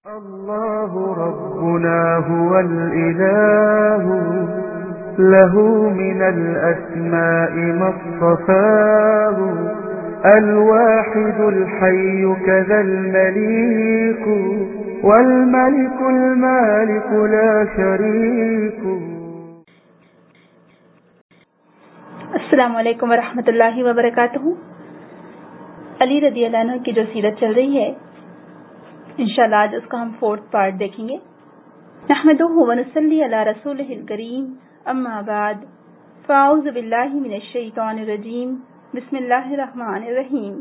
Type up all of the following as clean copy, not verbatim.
الله ربنا هو الإله له من الأسماء ما اصطفاه الواحد الحي كذا المليك والملك المالك لا شريك. السلام علیکم ورحمۃ اللہ وبرکاتہ. علی رضی اللہ عنہ کی جو سیرت چل رہی ہے انشاءاللہ آج اس کا ہم 4th پارٹ دیکھیں گے. نحمدہ ونصلی علی رسولہ الکریم اما بعد فاعوذ باللہ من الشیطان الرجیم بسم اللہ الرحمن الرحیم.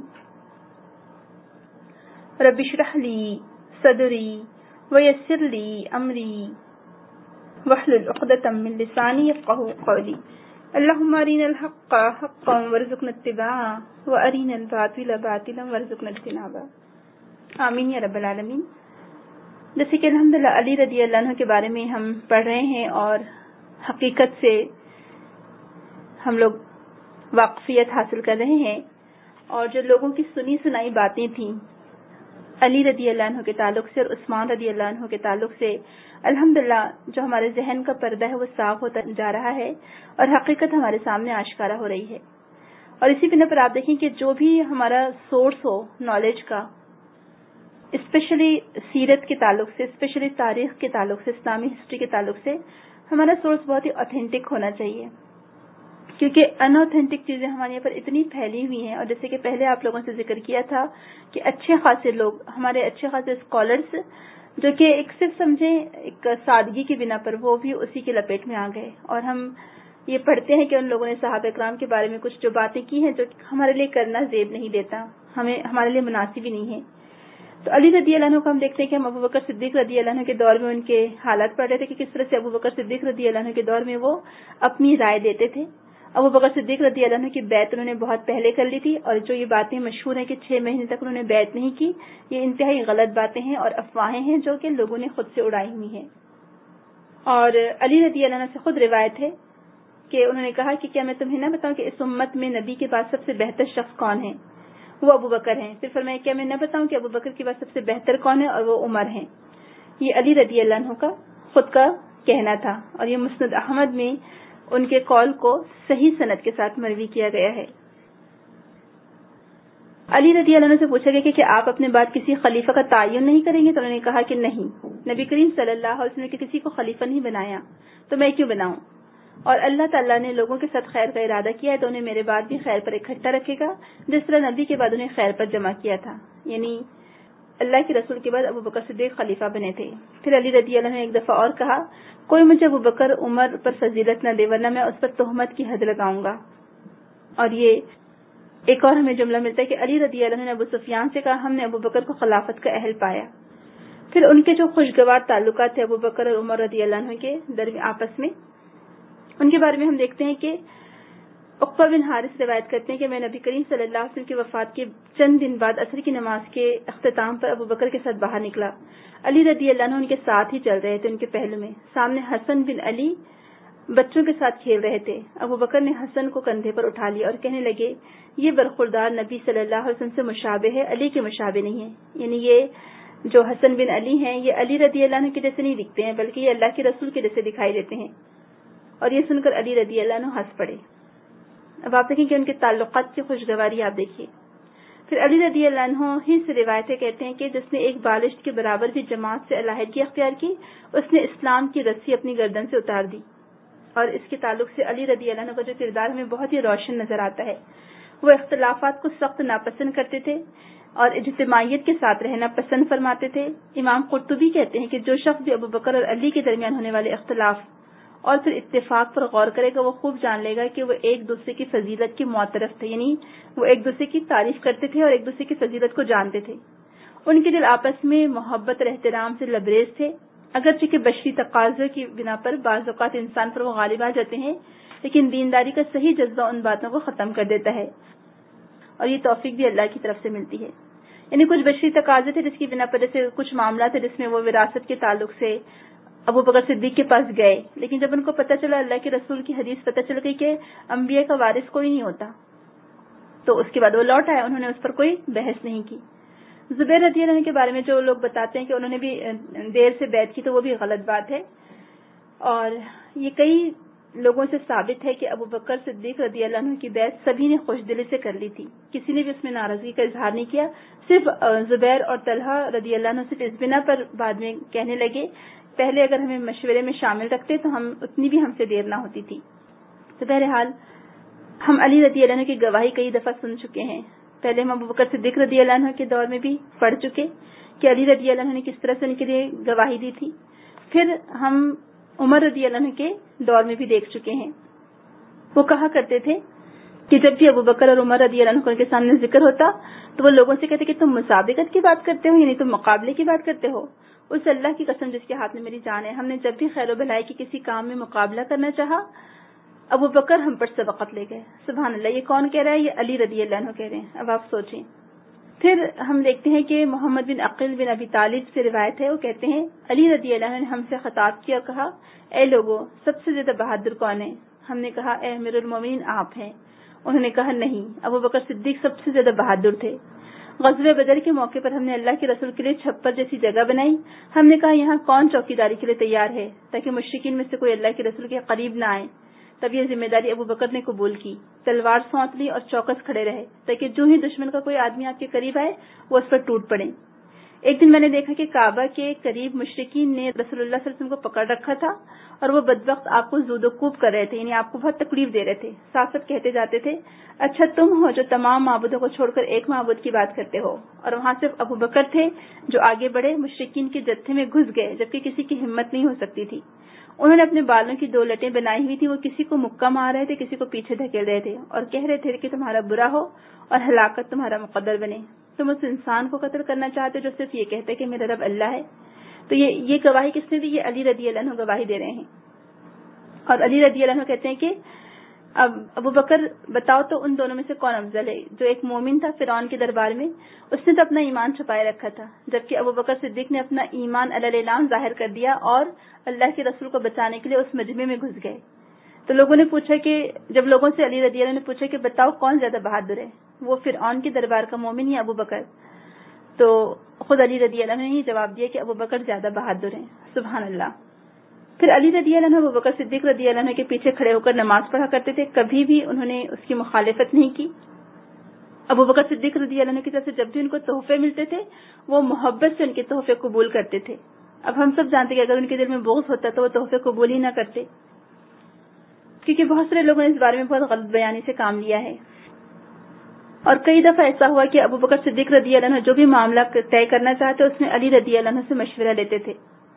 رب اشرح لی صدری ویسر لی امری واحلل عقدۃ من لسانی یفقهوا قولی. اللهم ارنا الحق حقا وارزقنا اتباعه وارنا الباطل باطلا وارزقنا اجتنابه. آمین یا رب العالمین. جیسے کہ الحمدللہ علی رضی اللہ عنہ کے بارے میں ہم پڑھ رہے ہیں اور حقیقت سے ہم لوگ واقفیت حاصل کر رہے ہیں، اور جو لوگوں کی سنی سنائی باتیں تھیں علی رضی اللہ عنہ کے تعلق سے اور عثمان رضی اللہ عنہ کے تعلق سے، الحمدللہ جو ہمارے ذہن کا پردہ ہے وہ صاف ہوتا جا رہا ہے اور حقیقت ہمارے سامنے آشکارا ہو رہی ہے. اور اسی بنا پر آپ دیکھیں کہ جو بھی ہمارا سورس ہو نالج کا، اسپیشلی سیرت کے تعلق سے، اسپیشلی تاریخ کے تعلق سے، اسلامی ہسٹری کے تعلق سے، ہمارا سورس بہت ہی اوتھینٹک ہونا چاہیے، کیونکہ ان اوتھینٹک چیزیں ہمارے یہاں پر اتنی پھیلی ہوئی ہیں. اور جیسے کہ پہلے آپ لوگوں سے ذکر کیا تھا کہ اچھے خاصے لوگ، ہمارے اچھے خاصے اسکالرس، جو کہ ایک صرف سمجھیں ایک سادگی کی بنا پر وہ بھی اسی کے لپیٹ میں آ گئے. اور ہم یہ پڑھتے ہیں کہ ان لوگوں نے صحابہ کرام کے بارے میں کچھ جو باتیں کی ہیں جو ہمارے لیے کرنا زیب نہیں دیتا، ہمارے لیے مناسب ہی نہیں ہے. تو علی رضی اللہ عنہ کو ہم دیکھتے ہیں کہ ہم ابو بکر صدیق رضی اللہ عنہ کے دور میں ان کے حالات پڑھ رہے تھے کہ کس طرح سے ابو بکر صدیق رضی اللہ عنہ کے دور میں وہ اپنی رائے دیتے تھے. ابو بکر صدیق رضی اللہ عنہ کی بیعت انہوں نے بہت پہلے کر لی تھی، اور جو یہ باتیں مشہور ہیں کہ 6 مہینے تک انہوں نے بیعت نہیں کی، یہ انتہائی غلط باتیں ہیں اور افواہیں ہیں جو کہ لوگوں نے خود سے اڑائی ہوئی ہیں. اور علی رضی اللہ عنہ سے خود روایت ہے کہ انہوں نے کہا کہ کیا میں تمہیں نہ بتاؤں کہ اس امت میں نبی کے بعد سب سے بہتر شخص کون ہے؟ وہ ابو بکر ہیں. پھر فرمایا کیا میں نہ بتاؤں کہ ابو بکر کے بعد سب سے بہتر کون ہے؟ اور وہ عمر ہیں. یہ علی رضی اللہ عنہ کا خود کا کہنا تھا، اور یہ مسند احمد میں ان کے قول کو صحیح سند کے ساتھ مروی کیا گیا ہے. علی رضی اللہ عنہ سے پوچھا گیا کہ آپ اپنے بعد کسی خلیفہ کا تعین نہیں کریں گے؟ تو انہوں نے کہا کہ نہیں، نبی کریم صلی اللہ علیہ وسلم نے کسی کو خلیفہ نہیں بنایا تو میں کیوں بناؤں، اور اللہ تعالیٰ نے لوگوں کے ساتھ خیر کا ارادہ کیا ہے تو انہیں میرے بعد بھی خیر پر اکٹھا رکھے گا، جس طرح نبی کے بعد انہیں خیر پر جمع کیا تھا. یعنی اللہ کے رسول کے بعد ابو بکر صدیق خلیفہ بنے تھے. پھر علی رضی اللہ عنہ نے ایک دفعہ اور کہا کوئی مجھے ابو بکر عمر پر فضیلت نہ دے ورنہ میں اس پر تہمت کی حد لگاؤں گا. اور یہ ایک اور ہمیں جملہ ملتا ہے کہ علی رضی اللہ عنہ نے ابو سفیان سے کہا ہم نے ابو بکر کو خلافت کا اہل پایا. پھر ان کے جو خوشگوار تعلقات تھے ابو بکر اور عمر رضی اللہ عنہ کے درمیان آپس میں، ان کے بارے میں ہم دیکھتے ہیں کہ عقبہ بن حارث روایت کرتے ہیں کہ میں نبی کریم صلی اللہ علیہ وسلم کی وفات کے چند دن بعد عصر کی نماز کے اختتام پر ابو بکر کے ساتھ باہر نکلا. علی رضی اللہ عنہ ان کے ساتھ ہی چل رہے تھے، ان کے پہلو میں. سامنے حسن بن علی بچوں کے ساتھ کھیل رہے تھے. ابو بکر نے حسن کو کندھے پر اٹھا لیا اور کہنے لگے یہ برخوردار نبی صلی اللہ علیہ وسلم سے مشابہ ہے، علی کے مشابہ نہیں ہے. یعنی یہ جو حسن بن علی ہیں یہ علی رضی اللہ عنہ کے جیسے نہیں دکھتے ہیں، بلکہ یہ اللہ کے رسول کے جیسے دکھائی دیتے ہیں. اور یہ سن کر علی رضی اللہ عنہ ہنس پڑے. اب آپ دیکھیں کہ ان کے تعلقات کی خوشگواری آپ دیکھیے. پھر علی رضی اللہ عنہ ہی سے روایتیں کہتے ہیں کہ جس نے ایک بالشت کے برابر بھی جماعت سے علیحدگی اختیار کی، اس نے اسلام کی رسی اپنی گردن سے اتار دی. اور اس کے تعلق سے علی رضی اللہ عنہ کا جو کردار ہمیں بہت ہی روشن نظر آتا ہے. وہ اختلافات کو سخت ناپسند کرتے تھے اور اجتماعیت کے ساتھ رہنا پسند فرماتے تھے. امام قرطبی کہتے ہیں کہ جو شخص بھی ابو بکر اور علی کے درمیان ہونے والے اختلاف اور پھر اتفاق پر غور کرے گا وہ خوب جان لے گا کہ وہ ایک دوسرے کی فضیلت کے معترف تھے. یعنی وہ ایک دوسرے کی تعریف کرتے تھے اور ایک دوسرے کی فضیلت کو جانتے تھے. ان کے دل آپس میں محبت اور احترام سے لبریز تھے. اگرچہ کہ بشری تقاضوں کی بنا پر بعض اوقات انسان پر وہ غالب آ جاتے ہیں، لیکن دینداری کا صحیح جذبہ ان باتوں کو ختم کر دیتا ہے، اور یہ توفیق بھی اللہ کی طرف سے ملتی ہے. یعنی کچھ بشری تقاضے تھے جس کی بنا پر جیسے کچھ معاملات تھے جس میں وہ وراثت کے تعلق سے ابو بکر صدیق کے پاس گئے، لیکن جب ان کو پتہ چلا اللہ کے رسول کی حدیث پتہ چل گئی کہ انبیاء کا وارث کوئی نہیں ہوتا، تو اس کے بعد وہ لوٹ آئے، انہوں نے اس پر کوئی بحث نہیں کی. زبیر رضی اللہ عنہ کے بارے میں جو لوگ بتاتے ہیں کہ انہوں نے بھی دیر سے بیعت کی، تو وہ بھی غلط بات ہے، اور یہ کئی لوگوں سے ثابت ہے کہ ابو بکر صدیق رضی اللہ عنہ کی بیعت سبھی نے خوش دلی سے کر لی تھی، کسی نے بھی اس میں ناراضگی کا اظہار نہیں کیا. صرف زبیر اور طلحہ رضی اللہ عنہ صرف اس بنا پر بعد میں کہنے لگے پہلے اگر ہمیں مشورے میں شامل رکھتے تو ہم اتنی بھی ہم سے دیر نہ ہوتی تھی. تو بہرحال ہم علی رضی اللہ عنہ کی گواہی کئی دفعہ سن چکے ہیں. پہلے ہم ابو بکر صدیق رضی اللہ عنہ کے دور میں بھی پڑھ چکے کہ علی رضی اللہ عنہ نے کس طرح سے ان کے لیے گواہی دی تھی. پھر ہم عمر رضی اللہ عنہ کے دور میں بھی دیکھ چکے ہیں. وہ کہا کرتے تھے کہ جب بھی ابو بکر اور عمر رضی اللہ عنہ کے سامنے ذکر ہوتا تو وہ لوگوں سے کہتے کہ تم مسابقت کی بات کرتے ہو، یعنی تم مقابلے کی بات کرتے ہو. اس اللہ کی قسم جس کے ہاتھ میں میری جان ہے، ہم نے جب بھی خیر و بھلائی کی کسی کام میں مقابلہ کرنا چاہا ابو بکر ہم پر سبقت لے گئے. سبحان اللہ. یہ کون کہہ رہا ہے؟ یہ علی رضی اللہ عنہ کہہ رہے ہیں. اب آپ سوچیں. پھر ہم دیکھتے ہیں کہ محمد بن عقیل بن ابی طالب سے روایت ہے، وہ کہتے ہیں علی رضی اللہ عنہ نے ہم سے خطاب کیا اور کہا اے لوگوں سب سے زیادہ بہادر کون ہے؟ ہم نے کہا اے امیر المومنین آپ ہیں. انہوں نے کہا نہیں، ابو بکر صدیق سب سے زیادہ بہادر تھے. غزوہ بدر کے موقع پر ہم نے اللہ کے رسول کے لیے چھپر جیسی جگہ بنائی. ہم نے کہا یہاں کون چوکی داری کے لیے تیار ہے تاکہ مشرکین میں سے کوئی اللہ کے رسول کے قریب نہ آئے. تب یہ ذمہ داری ابو بکر نے قبول کی، تلوار سونت لی اور چوکس کھڑے رہے تاکہ جو ہی دشمن کا کوئی آدمی آپ کے قریب آئے وہ اس پر ٹوٹ پڑے. ایک دن میں نے دیکھا کہ کعبہ کے قریب مشرکین نے رسول اللہ صلی اللہ علیہ وسلم کو پکڑ رکھا تھا اور وہ بدبخت آپ کو زود و کوب کر رہے تھے، یعنی آپ کو بہت تکلیف دے رہے تھے. ساتھ ساتھ کہتے جاتے تھے اچھا تم ہو جو تمام معبودوں کو چھوڑ کر ایک معبود کی بات کرتے ہو. اور وہاں صرف ابو بکر تھے جو آگے بڑھے، مشرکین کے جتھے میں گھس گئے جبکہ کسی کی ہمت نہیں ہو سکتی تھی. انہوں نے اپنے بالوں کی 2 لٹیں بنائی ہوئی تھی، وہ کسی کو مکہ مار رہے تھے، کسی کو پیچھے دھکیل رہے تھے اور کہہ رہے تھے کہ تمہارا برا ہو اور ہلاکت تمہارا مقدر بنے. تم اس انسان کو قتل کرنا چاہتے جو صرف یہ کہتے کہ میرا رب اللہ ہے. تو یہ گواہی کس نے دی؟ یہ علی رضی اللہ عنہ گواہی دے رہے ہیں. اور علی رضی اللہ عنہ کہتے ہیں کہ اب ابو بکر بتاؤ تو ان دونوں میں سے کون افضل ہے؟ جو ایک مومن تھا فرعون کے دربار میں، اس نے تو اپنا ایمان چھپائے رکھا تھا، جبکہ ابو بکر صدیق نے اپنا ایمان علی الاعلان ظاہر کر دیا اور اللہ کے رسول کو بچانے کے لیے اس مجمع میں گھس گئے. تو لوگوں نے پوچھا کہ جب لوگوں سے علی رضی اللہ نے پوچھا کہ بتاؤ کون زیادہ بہادر ہے، وہ فرعون کے دربار کا مومن یا ابو بکر؟ تو خود علی رضی اللہ نے یہ جواب دیا کہ ابو بکر زیادہ بہادر ہیں. سبحان اللہ. پھر علی رضی اللہ عنہ ابو بکر صدیق رضی اللہ عنہ کے پیچھے کھڑے ہو کر نماز پڑھا کرتے تھے، کبھی بھی انہوں نے اس کی مخالفت نہیں کی. ابو بکر صدیق رضی اللہ عنہ کی طرف سے جب بھی ان کو تحفے ملتے تھے وہ محبت سے ان کے تحفے قبول کرتے تھے. اب ہم سب جانتے کہ اگر ان کے دل میں بغض ہوتا تو وہ تحفے قبول ہی نہ کرتے، کیونکہ بہت سارے لوگوں نے اس بارے میں بہت غلط بیانی سے کام لیا ہے. اور کئی دفعہ ایسا ہوا کہ ابو بکر صدیق رضی اللہ عنہ جو بھی معاملہ طے کرنا چاہتے اس میں علی رضی اللہ عنہ سے مشورہ لیتے تھے.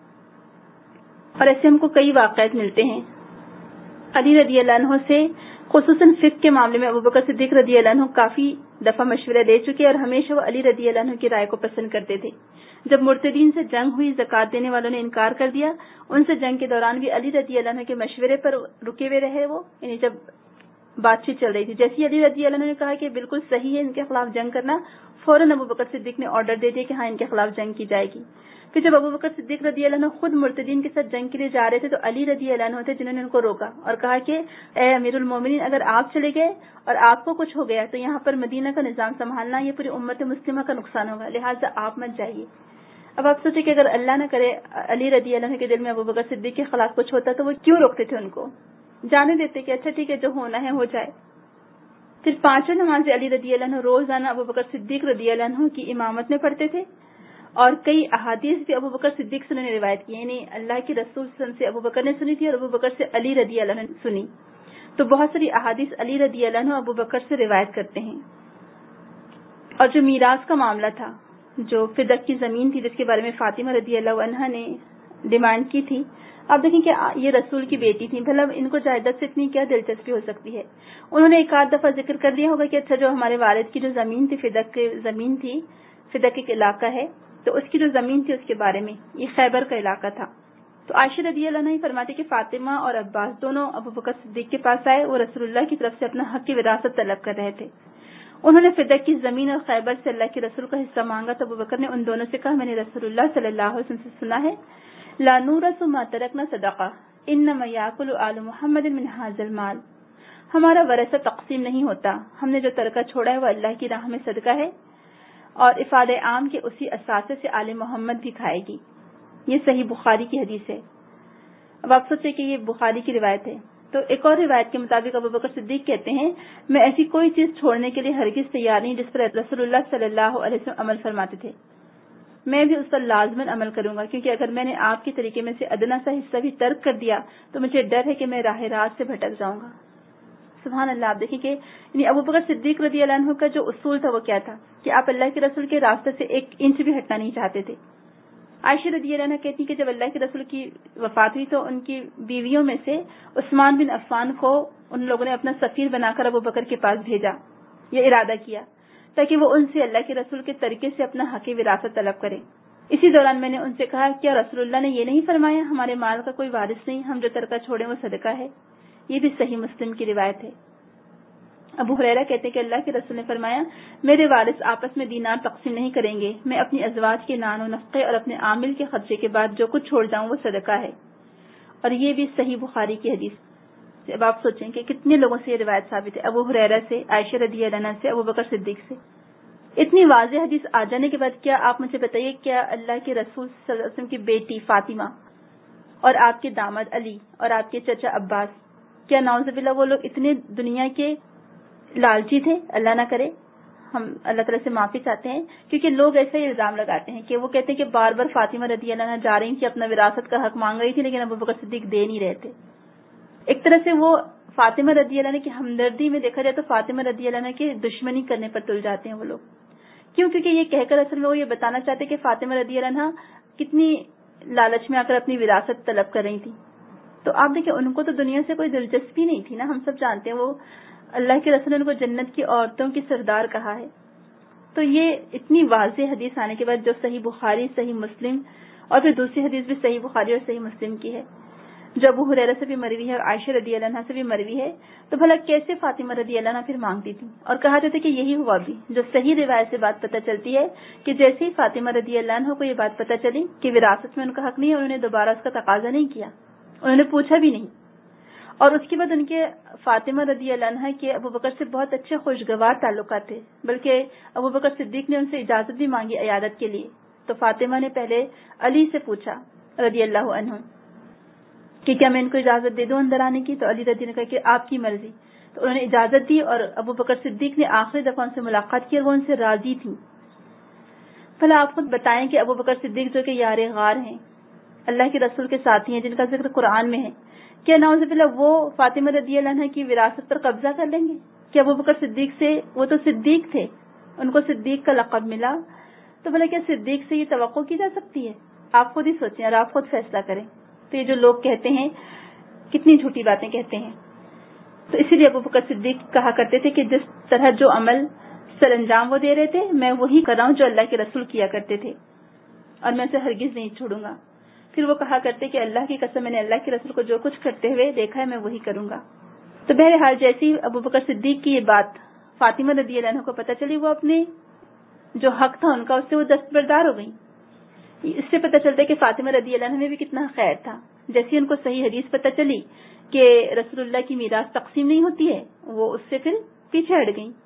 اور ایسے ہم کو کئی واقعات ملتے ہیں. علی رضی اللہ عنہ سے خصوصاً فقہ کے معاملے میں ابو بکر صدیق رضی اللہ عنہ کافی دفعہ مشورہ دے چکے اور ہمیشہ وہ علی رضی اللہ عنہ کی رائے کو پسند کرتے تھے. جب مرتدین سے جنگ ہوئی، زکوٰۃ دینے والوں نے انکار کر دیا، ان سے جنگ کے دوران بھی علی رضی اللہ عنہ کے مشورے پر رکے ہوئے رہے. وہ یعنی جب بات چیت چل رہی تھی، جیسے علی رضی اللہ عنہ نے کہا کہ بالکل صحیح ہے ان کے خلاف جنگ کرنا، فوراً ابو بکر صدیق نے آرڈر دے دیا کہ ہاں ان کے خلاف جنگ کی جائے گی. پھر جب ابو بکر صدیق رضی اللہ عنہ خود مرتدین کے ساتھ جنگ کے لیے جا رہے تھے تو علی رضی اللہ عنہ تھے جنہوں نے ان کو روکا اور کہا کہ اے امیر المومنین، اگر آپ چلے گئے اور آپ کو کچھ ہو گیا تو یہاں پر مدینہ کا نظام سنبھالنا یہ پوری امت مسلمہ کا نقصان ہوگا، لہٰذا آپ مت جائیے. اب آپ سوچیں کہ اگر اللہ نہ کرے علی رضی اللہ عنہ کے دل میں ابو بکر صدیق کے خلاف کچھ ہوتا تو وہ کیوں روکتے تھے؟ ان کو جانے دیتے کہ اچھا ٹھیک ہے جو ہونا ہے ہو جائے. پھر 5 نمازیں علی رضی اللہ عنہ روزانہ ابو بکر صدیق رضی اللہ عنہ کی امامت میں پڑھتے تھے اور کئی احادیث بھی ابو بکر صدیق سے انہوں نے روایت کی، یعنی اللہ کے رسول صلی اللہ علیہ وسلم سے ابو بکر نے سنی تھی اور ابو بکر سے علی رضی اللہ عنہ نے سنی. تو بہت ساری احادیث علی رضی اللہ عنہ ابو بکر سے روایت کرتے ہیں. اور جو میراث کا معاملہ تھا، جو فدق کی زمین تھی جس کے بارے میں فاطمہ رضی اللہ عنہا نے ڈیمانڈ کی تھی، آپ دیکھیں کہ یہ رسول کی بیٹی تھی، بھلا ان کو جائیداد سے اتنی کیا دلچسپی ہو سکتی ہے؟ انہوں نے ایک آدھ دفعہ ذکر کر دیا ہوگا کہ اچھا جو ہمارے والد کی جو زمین تھی، فدق کی زمین تھی، فدق ایک علاقہ ہے، تو اس کی جو زمین تھی اس کے بارے میں، یہ خیبر کا علاقہ تھا. تو عائشہ رضی اللہ عنہ فرماتے کہ فاطمہ اور عباس دونوں ابو بکر صدیق کے پاس آئے، وہ رسول اللہ کی طرف سے اپنا حق کی وراثت طلب کر رہے تھے. انہوں نے فدق کی زمین اور خیبر سے اللہ کے رسول کا حصہ مانگا تو ابو بکر نے ان دونوں سے کہا میں نے رسول اللہ صلی اللہ علیہ وسلم سے سنا ہے لا نورث ما ترکنا صدقہ انما یاکل آل محمد من ھذا المال، ہمارا ورثہ تقسیم نہیں ہوتا، ہم نے جو ترکہ چھوڑا ہے وہ اللہ کی راہ میں صدقہ ہے اور افاد عام کے اسی اثاثے سے آل محمد بھی کھائے گی۔ یہ صحیح بخاری کی حدیث ہے۔ اب آپ سوچیں کہ یہ بخاری کی روایت ہے، تو ایک اور روایت کے مطابق ابوبکر صدیق کہتے ہیں میں ایسی کوئی چیز چھوڑنے کے لیے ہرگز تیار نہیں جس پر رسول اللہ صلی اللہ علیہ وسلم عمل فرماتے تھے، میں بھی اس پر لازماً عمل کروں گا، کیونکہ اگر میں نے آپ کے طریقے میں سے ادنا سا حصہ بھی ترک کر دیا تو مجھے ڈر ہے کہ میں راہ راست سے بھٹک جاؤں گا۔ سبحان اللہ۔ آپ دیکھیں کہ یعنی ابوبکر صدیق رضی اللہ عنہ کا جو اصول تھا وہ کیا تھا کہ آپ اللہ کے رسول کے راستے سے 1 انچ بھی ہٹنا نہیں چاہتے تھے۔ عائشہ رضی اللہ عنہ کہتی کہ جب اللہ کے رسول کی وفات ہوئی تو ان کی بیویوں میں سے عثمان بن عفان کو ان لوگوں نے اپنا سفیر بنا کر ابوبکر کے پاس بھیجا، یہ ارادہ کیا تاکہ وہ ان سے اللہ کے رسول کے طریقے سے اپنا حق وراثت طلب کرے۔ اسی دوران میں نے ان سے کہا کیا رسول اللہ نے یہ نہیں فرمایا ہمارے مال کا کوئی وارث نہیں، ہم جو ترکہ چھوڑیں وہ صدقہ ہے؟ یہ بھی صحیح مسلم کی روایت ہے۔ ابو ہریرہ کہتے ہیں کہ اللہ کے رسول نے فرمایا میرے وارث آپس میں دینار تقسیم نہیں کریں گے، میں اپنی ازواج کے نان و نفقے اور اپنے عامل کے خرچے کے بعد جو کچھ چھوڑ جاؤں وہ صدقہ ہے، اور یہ بھی صحیح بخاری کی حدیث۔ اب آپ سوچیں کہ کتنے لوگوں سے یہ روایت ثابت ہے، ابو ہریرہ سے، عائشہ رضی اللہ عنہ سے، ابوبکر صدیق سے۔ اتنی واضح حدیث آ جانے کے بعد کیا آپ مجھے بتائیے کیا اللہ کے رسول صلی اللہ علیہ وسلم کی بیٹی فاطمہ اور آپ کے داماد علی اور آپ کے چچا عباس، کیا نعوذ باللہ وہ لوگ اتنے دنیا کے لالچی تھے؟ اللہ نہ کرے، ہم اللہ تعالیٰ سے معافی چاہتے ہیں، کیونکہ لوگ ایسا ہی الزام لگاتے ہیں کہ وہ کہتے ہیں کہ بار بار فاطمہ رضی اللہ عنہ جا رہی تھی اپنا وراثت کا حق مانگ رہی تھی لیکن ابوبکر صدیق دے نہیں رہے تھے۔ ایک طرح سے وہ فاطمہ رضی اللہ عنہ کی ہمدردی میں دیکھا جائے تو فاطمہ رضی اللہ عنہ کی دشمنی کرنے پر تل جاتے ہیں وہ لوگ، کیوں؟ کیونکہ یہ کہہ کر اصل میں وہ یہ بتانا چاہتے کہ فاطمہ رضی اللہ عنہ کتنی لالچ میں آ کر اپنی وراثت طلب کر رہی تھی۔ تو آپ دیکھیں ان کو تو دنیا سے کوئی دلچسپی نہیں تھی نا، ہم سب جانتے ہیں وہ اللہ کے رسول نے ان کو جنت کی عورتوں کی سردار کہا ہے۔ تو یہ اتنی واضح حدیث آنے کے بعد جو صحیح بخاری، صحیح مسلم اور پھر دوسری حدیث بھی صحیح بخاری اور صحیح مسلم کی ہے جو ابو ہریرہ سے بھی مروی ہے اور عائشہ رضی اللہ عنہ سے بھی مروی ہے، تو بھلا کیسے فاطمہ رضی اللہ عنہ پھر مانگتی تھی؟ اور کہا جاتا ہے کہ یہی ہوا بھی، جو صحیح روایت سے بات پتہ چلتی ہے کہ جیسے ہی فاطمہ رضی اللہ عنہ کو یہ بات پتہ چلی کہ وراثت میں ان کا حق نہیں ہے، انہوں نے دوبارہ اس کا تقاضا نہیں کیا، انہوں نے پوچھا بھی نہیں، اور اس کے بعد ان کے فاطمہ رضی اللہ عنہ کے ابوبکر سے بہت اچھے خوشگوار تعلقات تھے، بلکہ ابوبکر صدیق نے ان سے اجازت بھی مانگی عیادت کے لیے، تو فاطمہ نے پہلے علی سے پوچھا رضی اللہ عنہ کہ کیا میں ان کو اجازت دے دوں اندر آنے کی؟ تو علی رضی نے کہا کہ آپ کی مرضی، تو انہوں نے اجازت دی اور ابوبکر صدیق نے آخری دفعہ ان سے ملاقات کی اور وہ ان سے راضی تھیں۔ بھلا آپ خود بتائیں کہ ابوبکر صدیق جو کہ یار غار ہیں، اللہ کے رسول کے ساتھی ہیں، جن کا ذکر قرآن میں ہے، کیا نعوذ باللہ وہ فاطمہ رضی اللہ عنہ کی وراثت پر قبضہ کر لیں گے؟ کہ ابوبکر صدیق سے، وہ تو صدیق تھے، ان کو صدیق کا لقب ملا، تو بھلا کیا صدیق سے یہ توقع کی جا سکتی ہے؟ آپ خود ہی سوچیں اور آپ خود فیصلہ کریں۔ تو یہ جو لوگ کہتے ہیں کتنی جھوٹی باتیں کہتے ہیں۔ تو اسی لیے ابوبکر صدیق کہا کرتے تھے کہ جس طرح جو عمل سر انجام وہ دے رہے تھے میں وہی کر رہا ہوں جو اللہ کے رسول کیا کرتے تھے، اور میں اسے ہرگز نہیں چھوڑوں گا۔ پھر وہ کہا کرتے کہ اللہ کی قسم میں نے اللہ کے رسول کو جو کچھ کرتے ہوئے دیکھا ہے میں وہی کروں گا۔ تو بہرحال جیسی ابوبکر صدیق کی یہ بات فاطمہ رضی اللہ عنہ کو پتہ چلی، وہ اپنے جو حق تھا ان کا اس سے وہ دستبردار ہو گئی۔ اس سے پتہ چلتا ہے کہ فاطمہ رضی اللہ عنہ میں بھی کتنا خیر تھا۔ جیسے ان کو صحیح حدیث پتہ چلی کہ رسول اللہ کی میراث تقسیم نہیں ہوتی ہے، وہ اس سے پھر پیچھے ہٹ گئیں۔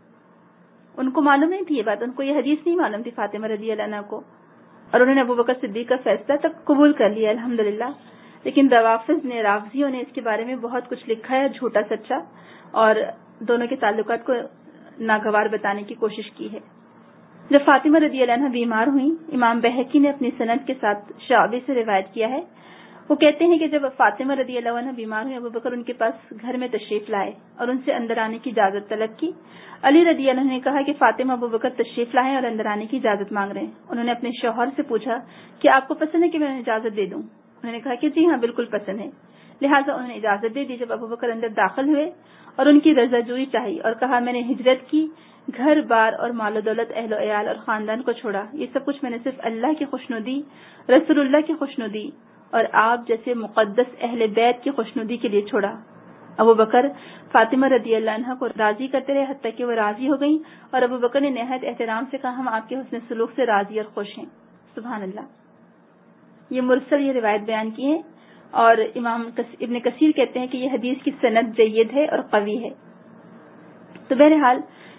ان کو معلوم نہیں تھی یہ بات، ان کو یہ حدیث نہیں معلوم تھی فاطمہ رضی اللہ عنہ کو، اور انہوں نے ابوبکر صدیق کا فیصلہ تک قبول کر لیا الحمدللہ۔ لیکن رافضیوں نے اس کے بارے میں بہت کچھ لکھا ہے، جھوٹا سچا، اور دونوں کے تعلقات کو ناگوار بتانے کی کوشش کی ہے۔ جب فاطمہ رضی اللہ عنہ بیمار ہوئیں، امام بہقی نے اپنی سند کے ساتھ شعبی سے روایت کیا ہے، وہ کہتے ہیں کہ جب فاطمہ رضی اللہ عنہ بیمار ہوئی، ابوبکر ان کے پاس گھر میں تشریف لائے اور ان سے اندر آنے کی اجازت طلب کی۔ علی رضی اللہ عنہ نے کہا کہ فاطمہ ابوبکر تشریف لائے اور اندر آنے کی اجازت مانگ رہے ہیں۔ انہوں نے اپنے شوہر سے پوچھا کہ آپ کو پسند ہے کہ میں انہیں اجازت دے دوں؟ انہوں نے کہا کہ جی ہاں بالکل پسند ہے۔ لہٰذا انہوں نے اجازت دے دی۔ جب ابوبکر اندر داخل ہوئے اور ان کی رضا جوئی چاہی اور کہا میں نے ہجرت کی، گھر بار اور مال و دولت، اہل و عیال اور خاندان کو چھوڑا، یہ سب کچھ میں نے صرف اللہ کی خوشنودی، رسول اللہ کی خوشنودی اور آپ جیسے مقدس اہل بیت کی خوشنودی کے لیے چھوڑا۔ ابوبکر فاطمہ رضی اللہ عنہ کو راضی کرتے رہے حتیٰ کہ وہ راضی ہو گئیں، اور ابوبکر نے نہایت احترام سے کہا ہم آپ کے حسن سلوک سے راضی اور خوش ہیں۔ سبحان اللہ۔ یہ مرسل یہ روایت بیان کی ہے، اور امام ابن کثیر کہتے ہیں کہ یہ حدیث کی سند جید ہے اور قوی ہے۔ تو بہرحال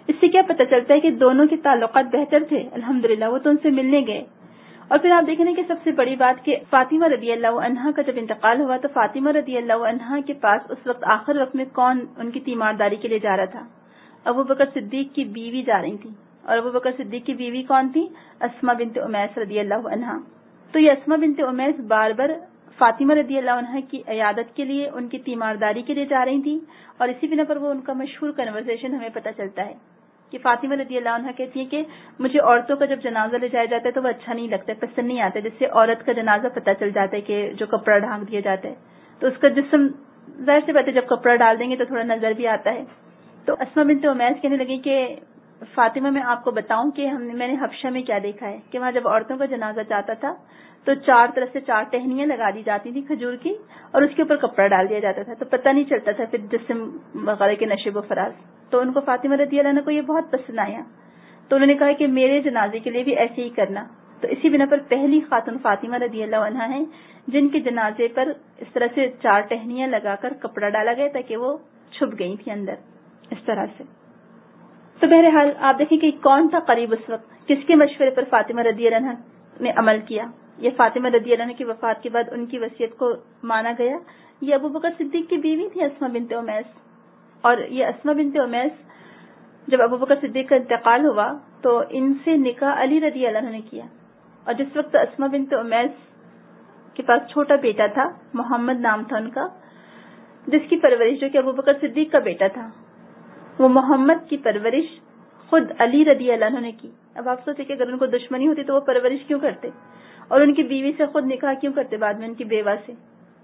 اس سے کیا پتہ چلتا ہے کہ دونوں کے تعلقات بہتر تھے الحمدللہ. وہ تو ان سے ملنے گئے. اور پھر آپ دیکھیں کہ سب سے بڑی بات کہ فاطمہ رضی اللہ عنہا کا جب انتقال ہوا تو فاطمہ رضی اللہ عنہا کے پاس اس وقت آخر وقت میں کون ان کی تیمارداری کے لیے جا رہا تھا؟ ابو بکر صدیق کی بیوی جا رہی تھی. اور ابو بکر صدیق کی بیوی کون تھی؟ اسما بنت امیس رضی اللہ عنہا. تو یہ اسما بنت امیس بار بار فاطمہ رضی اللہ عنہا کی عیادت کے لیے ان کی تیمارداری کے لیے جا رہی تھی. اور اسی بنا پر وہ ان کا مشہور کنورسیشن ہمیں پتہ چلتا ہے کہ فاطمہ رضی اللہ عنہا کہتی ہیں کہ مجھے عورتوں کا جب جنازہ لے جایا جاتا ہے تو وہ اچھا نہیں لگتا، پسند نہیں آتا. جس سے عورت کا جنازہ پتہ چل جاتا ہے کہ جو کپڑا ڈھانک دیا جاتا ہے تو اس کا جسم ظاہر سی بات ہے جب کپڑا ڈال دیں گے تو تھوڑا نظر بھی آتا ہے. تو اسما بنت امیس کہنے لگی کہ فاطمہ میں آپ کو بتاؤں کہ میں نے حبشہ میں کیا دیکھا ہے کہ وہاں جب عورتوں کا جنازہ جاتا تھا تو 4 طرف سے 4 ٹہنیاں لگا دی جاتی تھی کھجور کی اور اس کے اوپر کپڑا ڈال دیا جاتا تھا تو پتہ نہیں چلتا تھا پھر جسم وغیرہ کے نشیب و فراز. تو ان کو فاطمہ رضی اللہ عنہ کو یہ بہت پسند آیا تو انہوں نے کہا کہ میرے جنازے کے لیے بھی ایسے ہی کرنا. تو اسی بنا پر پہلی خاتون فاطمہ رضی اللہ عنہا ہیں جن کے جنازے پر اس طرح سے 4 ٹہنیاں لگا کر کپڑا ڈالا گیا تاکہ وہ چھپ گئی تھی اندر اس طرح سے. تو بہرحال آپ دیکھیں کہ کون تھا قریب اس وقت، کس کے مشورے پر فاطمہ رضی اللہ عنہا نے عمل کیا. یہ فاطمہ رضی اللہ عنہ کی وفات کے بعد ان کی وصیت کو مانا گیا. یہ ابو بکر صدیق کی بیوی تھی اسما بنت امیس. اور یہ اسما بنت امیس جب ابو بکر صدیق کا انتقال ہوا تو ان سے نکاح علی رضی اللہ عنہ نے کیا. اور جس وقت اسما بنت امیس کے پاس چھوٹا بیٹا تھا، محمد نام تھا ان کا، جس کی پرورش جو کہ ابو بکر صدیق کا بیٹا تھا، وہ محمد کی پرورش خود علی رضی اللہ عنہ نے کی. اب آپ سوچیں کہ اگر ان کو دشمنی ہوتی تو وہ پرورش کیوں کرتے اور ان کی بیوی سے خود نکاح کیوں کرتے بعد میں ان کی بیوہ سے.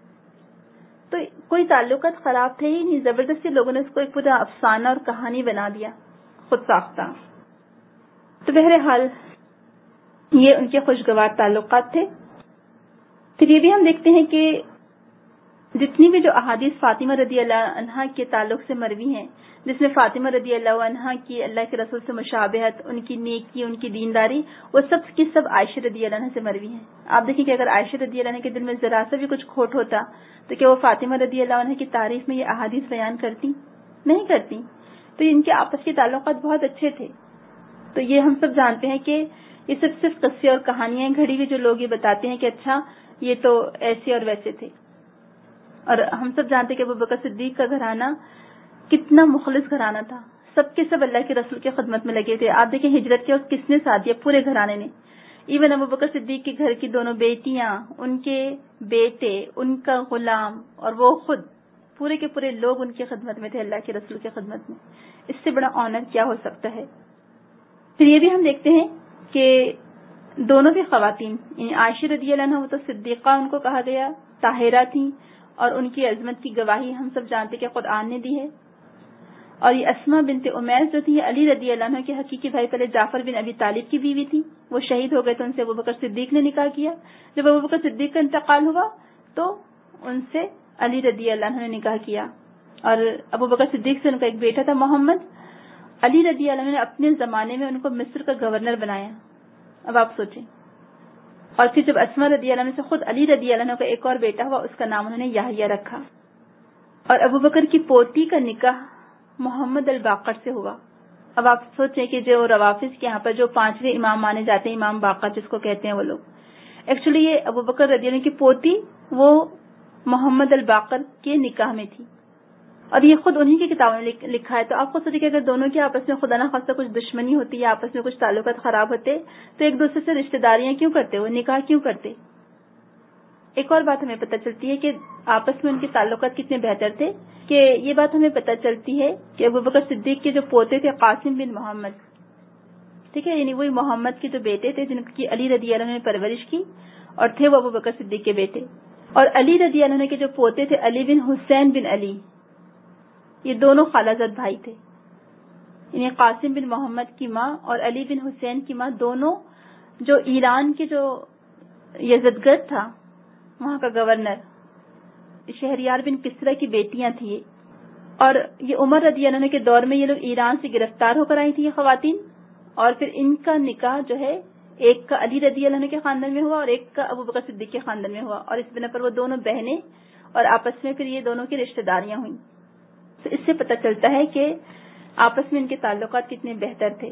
تو کوئی تعلقات خراب تھے ہی نہیں، زبردستی لوگوں نے اس کو ایک پورا افسانہ اور کہانی بنا دیا خود ساختہ. تو بہرحال یہ ان کے خوشگوار تعلقات تھے. پھر یہ بھی ہم دیکھتے ہیں کہ جتنی بھی جو احادیث فاطمہ رضی اللہ عنہا کے تعلق سے مروی ہیں، جس میں فاطمہ رضی اللہ عنہا کی اللہ کے رسول سے مشابہت، ان کی نیکی، ان کی دینداری، وہ سب کی سب عائشہ رضی اللہ عنہا سے مروی ہیں. آپ دیکھیں کہ اگر عائشہ رضی اللہ عنہا کے دل میں ذرا سا بھی کچھ کھوٹ ہوتا تو کیا وہ فاطمہ رضی اللہ عنہا کی تعریف میں یہ احادیث بیان کرتی؟ نہیں کرتی. تو ان کے آپس کے تعلقات بہت اچھے تھے. تو یہ ہم سب جانتے ہیں کہ یہ صرف قصے اور کہانیاں گھڑی ہوئی جو لوگ یہ بتاتے ہیں کہ اچھا یہ تو ایسے اور ویسے تھے. اور ہم سب جانتے ہیں کہ ابو بکر صدیق کا گھرانہ کتنا مخلص گھرانہ تھا، سب کے سب اللہ کے رسول کی خدمت میں لگے تھے. آپ دیکھیں ہجرت کے وقت کس نے ساتھ دیا؟ پورے گھرانے نے. ایون ابو بکر صدیق کے گھر کی دونوں بیٹیاں، ان کے بیٹے، ان کا غلام اور وہ خود، پورے کے پورے لوگ ان کی خدمت میں تھے، اللہ کے رسول کی خدمت میں. اس سے بڑا آنر کیا ہو سکتا ہے؟ پھر یہ بھی ہم دیکھتے ہیں کہ دونوں بھی خواتین، یعنی عائشہ رضی اللہ عنہا وہ تو صدیقہ ان کو کہا گیا، طاہرہ تھیں اور ان کی عظمت کی گواہی ہم سب جانتے کہ قرآن نے دی ہے. اور یہ اسما بنت امیس جو تھی علی رضی اللہ عنہ کے حقیقی بھائی پہلے جعفر بن ابی طالب کی بیوی تھی. وہ شہید ہو گئے تو ان سے ابو بکر صدیق نے نکاح کیا. جب ابو بکر صدیق کا انتقال ہوا تو ان سے علی رضی اللہ عنہ نے نکاح کیا. اور ابو بکر صدیق سے ان کا ایک بیٹا تھا محمد. علی رضی اللہ عنہ نے اپنے زمانے میں ان کو مصر کا گورنر بنایا. اب آپ سوچیں. اور پھر جب اسما رضی اللہ عنہ سے خود علی رضی اللہ عنہ کا ایک اور بیٹا ہوا، اس کا نام انہوں نے یحییٰ رکھا. اور ابو بکر کی پوتی کا نکاح محمد الباقر سے ہوا. اب آپ سوچیں کہ جو روافض کے یہاں پر جو 5ویں امام مانے جاتے ہیں، امام باقر جس کو کہتے ہیں وہ لوگ، ایکچولی یہ ابو بکر رضی اللہ عنہ کی پوتی وہ محمد الباقر کے نکاح میں تھی. اور یہ خود انہی کی کتابوں میں لکھا ہے. تو آپ کو سوچیں کہ اگر دونوں کے آپس میں خدا نہ خواستہ کچھ دشمنی ہوتی یا آپس میں کچھ تعلقات خراب ہوتے تو ایک دوسرے سے رشتہ داریاں کیوں کرتے، وہ نکاح کیوں کرتے؟ ایک اور بات ہمیں پتہ چلتی ہے کہ آپس میں ان کے تعلقات کتنے بہتر تھے کہ یہ بات ہمیں پتہ چلتی ہے کہ ابو بکر صدیق کے جو پوتے تھے قاسم بن محمد، ٹھیک ہے، یعنی وہی محمد کے جو بیٹے تھے جن کی علی رضی اللہ عنہ نے پرورش کی اور تھے وہ ابو بکر صدیق کے بیٹے. اور علی رضی اللہ عنہ کے جو پوتے تھے علی بن حسین بن علی، یہ دونوں خالہ زاد بھائی تھے. یعنی قاسم بن محمد کی ماں اور علی بن حسین کی ماں دونوں جو ایران کے جو یزدگرد تھا وہاں کا گورنر، شہریار بن کسرا کی بیٹیاں تھیں. اور یہ عمر رضی اللہ عنہ کے دور میں یہ لوگ ایران سے گرفتار ہو کر آئی تھی یہ خواتین. اور پھر ان کا نکاح جو ہے ایک کا علی رضی اللہ عنہ کے خاندان میں ہوا اور ایک کا ابو بکر صدیق کے خاندان میں ہوا. اور اس بنا پر وہ دونوں بہنیں اور آپس میں پھر یہ دونوں کی رشتہ داریاں ہوئیں. تو اس سے پتہ چلتا ہے کہ آپس میں ان کے تعلقات کتنے بہتر تھے.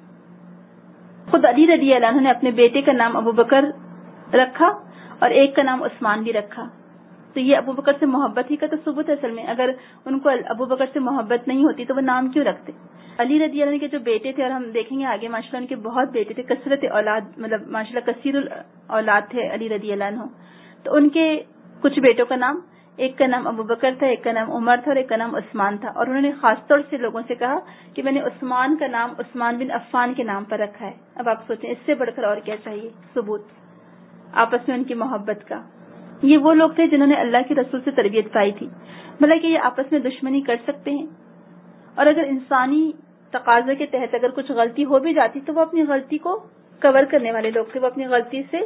خود علی رضی اللہ عنہ نے اپنے بیٹے کا نام ابو بکر رکھا اور ایک کا نام عثمان بھی رکھا. تو یہ ابو بکر سے محبت ہی کا تو ثبوت ہے. اصل میں اگر ان کو ابو بکر سے محبت نہیں ہوتی تو وہ نام کیوں رکھتے. علی رضی اللہ عنہ کے جو بیٹے تھے، اور ہم دیکھیں گے آگے ماشاءاللہ ان کے بہت بیٹے تھے، کثرت اولاد، مطلب ماشاءاللہ کثیر الاولاد تھے علی رضی اللہ عنہ. تو ان کے کچھ بیٹوں کا نام، ایک کا نام ابو بکر تھا، ایک کا نام عمر تھا اور ایک کا نام عثمان تھا. اور انہوں نے خاص طور سے لوگوں سے کہا کہ میں نے عثمان کا نام عثمان بن عفان کے نام پر رکھا ہے. اب آپ سوچیں اس سے بڑھ کر اور کیا چاہیے ثبوت آپس میں ان کی محبت کا. یہ وہ لوگ تھے جنہوں نے اللہ کے رسول سے تربیت پائی تھی. بھلا کہ یہ آپس میں دشمنی کر سکتے ہیں؟ اور اگر انسانی تقاضے کے تحت اگر کچھ غلطی ہو بھی جاتی تو وہ اپنی غلطی کو کور کرنے والے لوگ تھے، وہ اپنی غلطی سے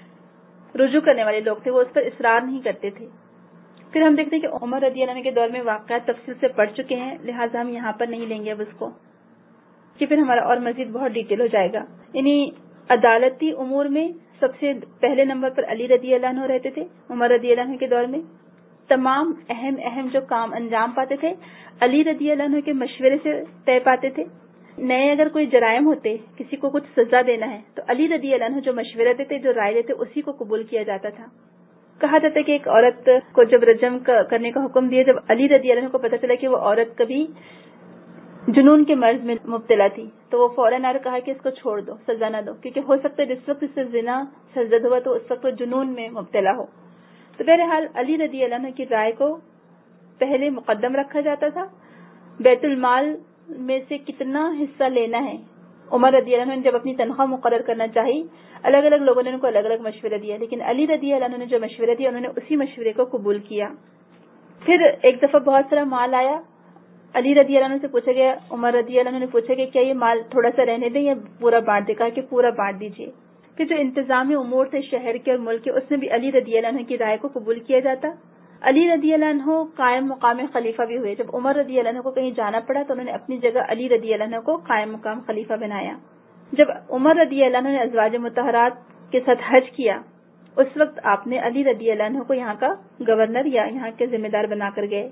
رجوع کرنے والے لوگ تھے، وہ اس پر اصرار نہیں کرتے تھے. پھر ہم دیکھتے ہیں کہ عمر رضی اللہ عنہ کے دور میں واقعات تفصیل سے پڑھ چکے ہیں، لہٰذا ہم یہاں پر نہیں لیں گے اب اس کو، کہ پھر ہمارا اور مزید بہت ڈیٹیل ہو جائے گا. یعنی عدالتی امور میں سب سے پہلے نمبر پر علی رضی اللہ عنہ رہتے تھے. عمر رضی اللہ عنہ کے دور میں تمام اہم جو کام انجام پاتے تھے علی رضی اللہ عنہ کے مشورے سے طے پاتے تھے. نئے اگر کوئی جرائم ہوتے، کسی کو کچھ سزا دینا ہے تو علی رضی اللہ عنہ جو مشورہ دیتے، جو رائے دیتے، اسی کو قبول کیا جاتا تھا. کہا جاتا ہے کہ ایک عورت کو جب رجم کرنے کا حکم دیا، جب علی رضی اللہ عنہ کو پتا چلا کہ وہ عورت کبھی جنون کے مرض میں مبتلا تھی تو وہ فوراً کہا کہ اس کو چھوڑ دو، سزا نہ دو، کیونکہ ہو سکتا ہے جس وقت اس سے زنا سرزد ہوا تو اس وقت وہ جنون میں مبتلا ہو. تو بہرحال علی رضی اللہ عنہ کی رائے کو پہلے مقدم رکھا جاتا تھا. بیت المال میں سے کتنا حصہ لینا ہے، عمر رضی اللہ عنہ نے جب اپنی تنخواہ مقرر کرنا چاہی، الگ الگ لوگوں نے ان کو الگ الگ مشورہ دیا، لیکن علی رضی اللہ عنہ نے جو مشورہ دیا انہوں نے اسی مشورے کو قبول کیا. پھر ایک دفعہ بہت سارا مال آیا، علی رضی اللہ عنہ سے پوچھا گیا، عمر رضی اللہ عنہ نے پوچھا کہ کیا یہ مال تھوڑا سا رہنے دیں یا پورا بانٹ دیں؟ کہا کہ پورا بانٹ دیجیے. پھر جو انتظام امور تھے شہر کے اور ملک کے، اس میں بھی علی رضی اللہ عنہ کی رائے کو قبول کیا جاتا. علی رضی اللہ عنہ قائم مقام خلیفہ بھی ہوئے. جب عمر رضی اللہ عنہ کو کہیں جانا پڑا تو انہوں نے اپنی جگہ علی رضی اللہ عنہ کو قائم مقام خلیفہ بنایا. جب عمر رضی اللہ عنہ نے ازواج مطہرات کے ساتھ حج کیا، اس وقت آپ نے علی رضی اللہ عنہ کو یہاں کا گورنر یا یہاں کے ذمہ دار بنا کر گئے.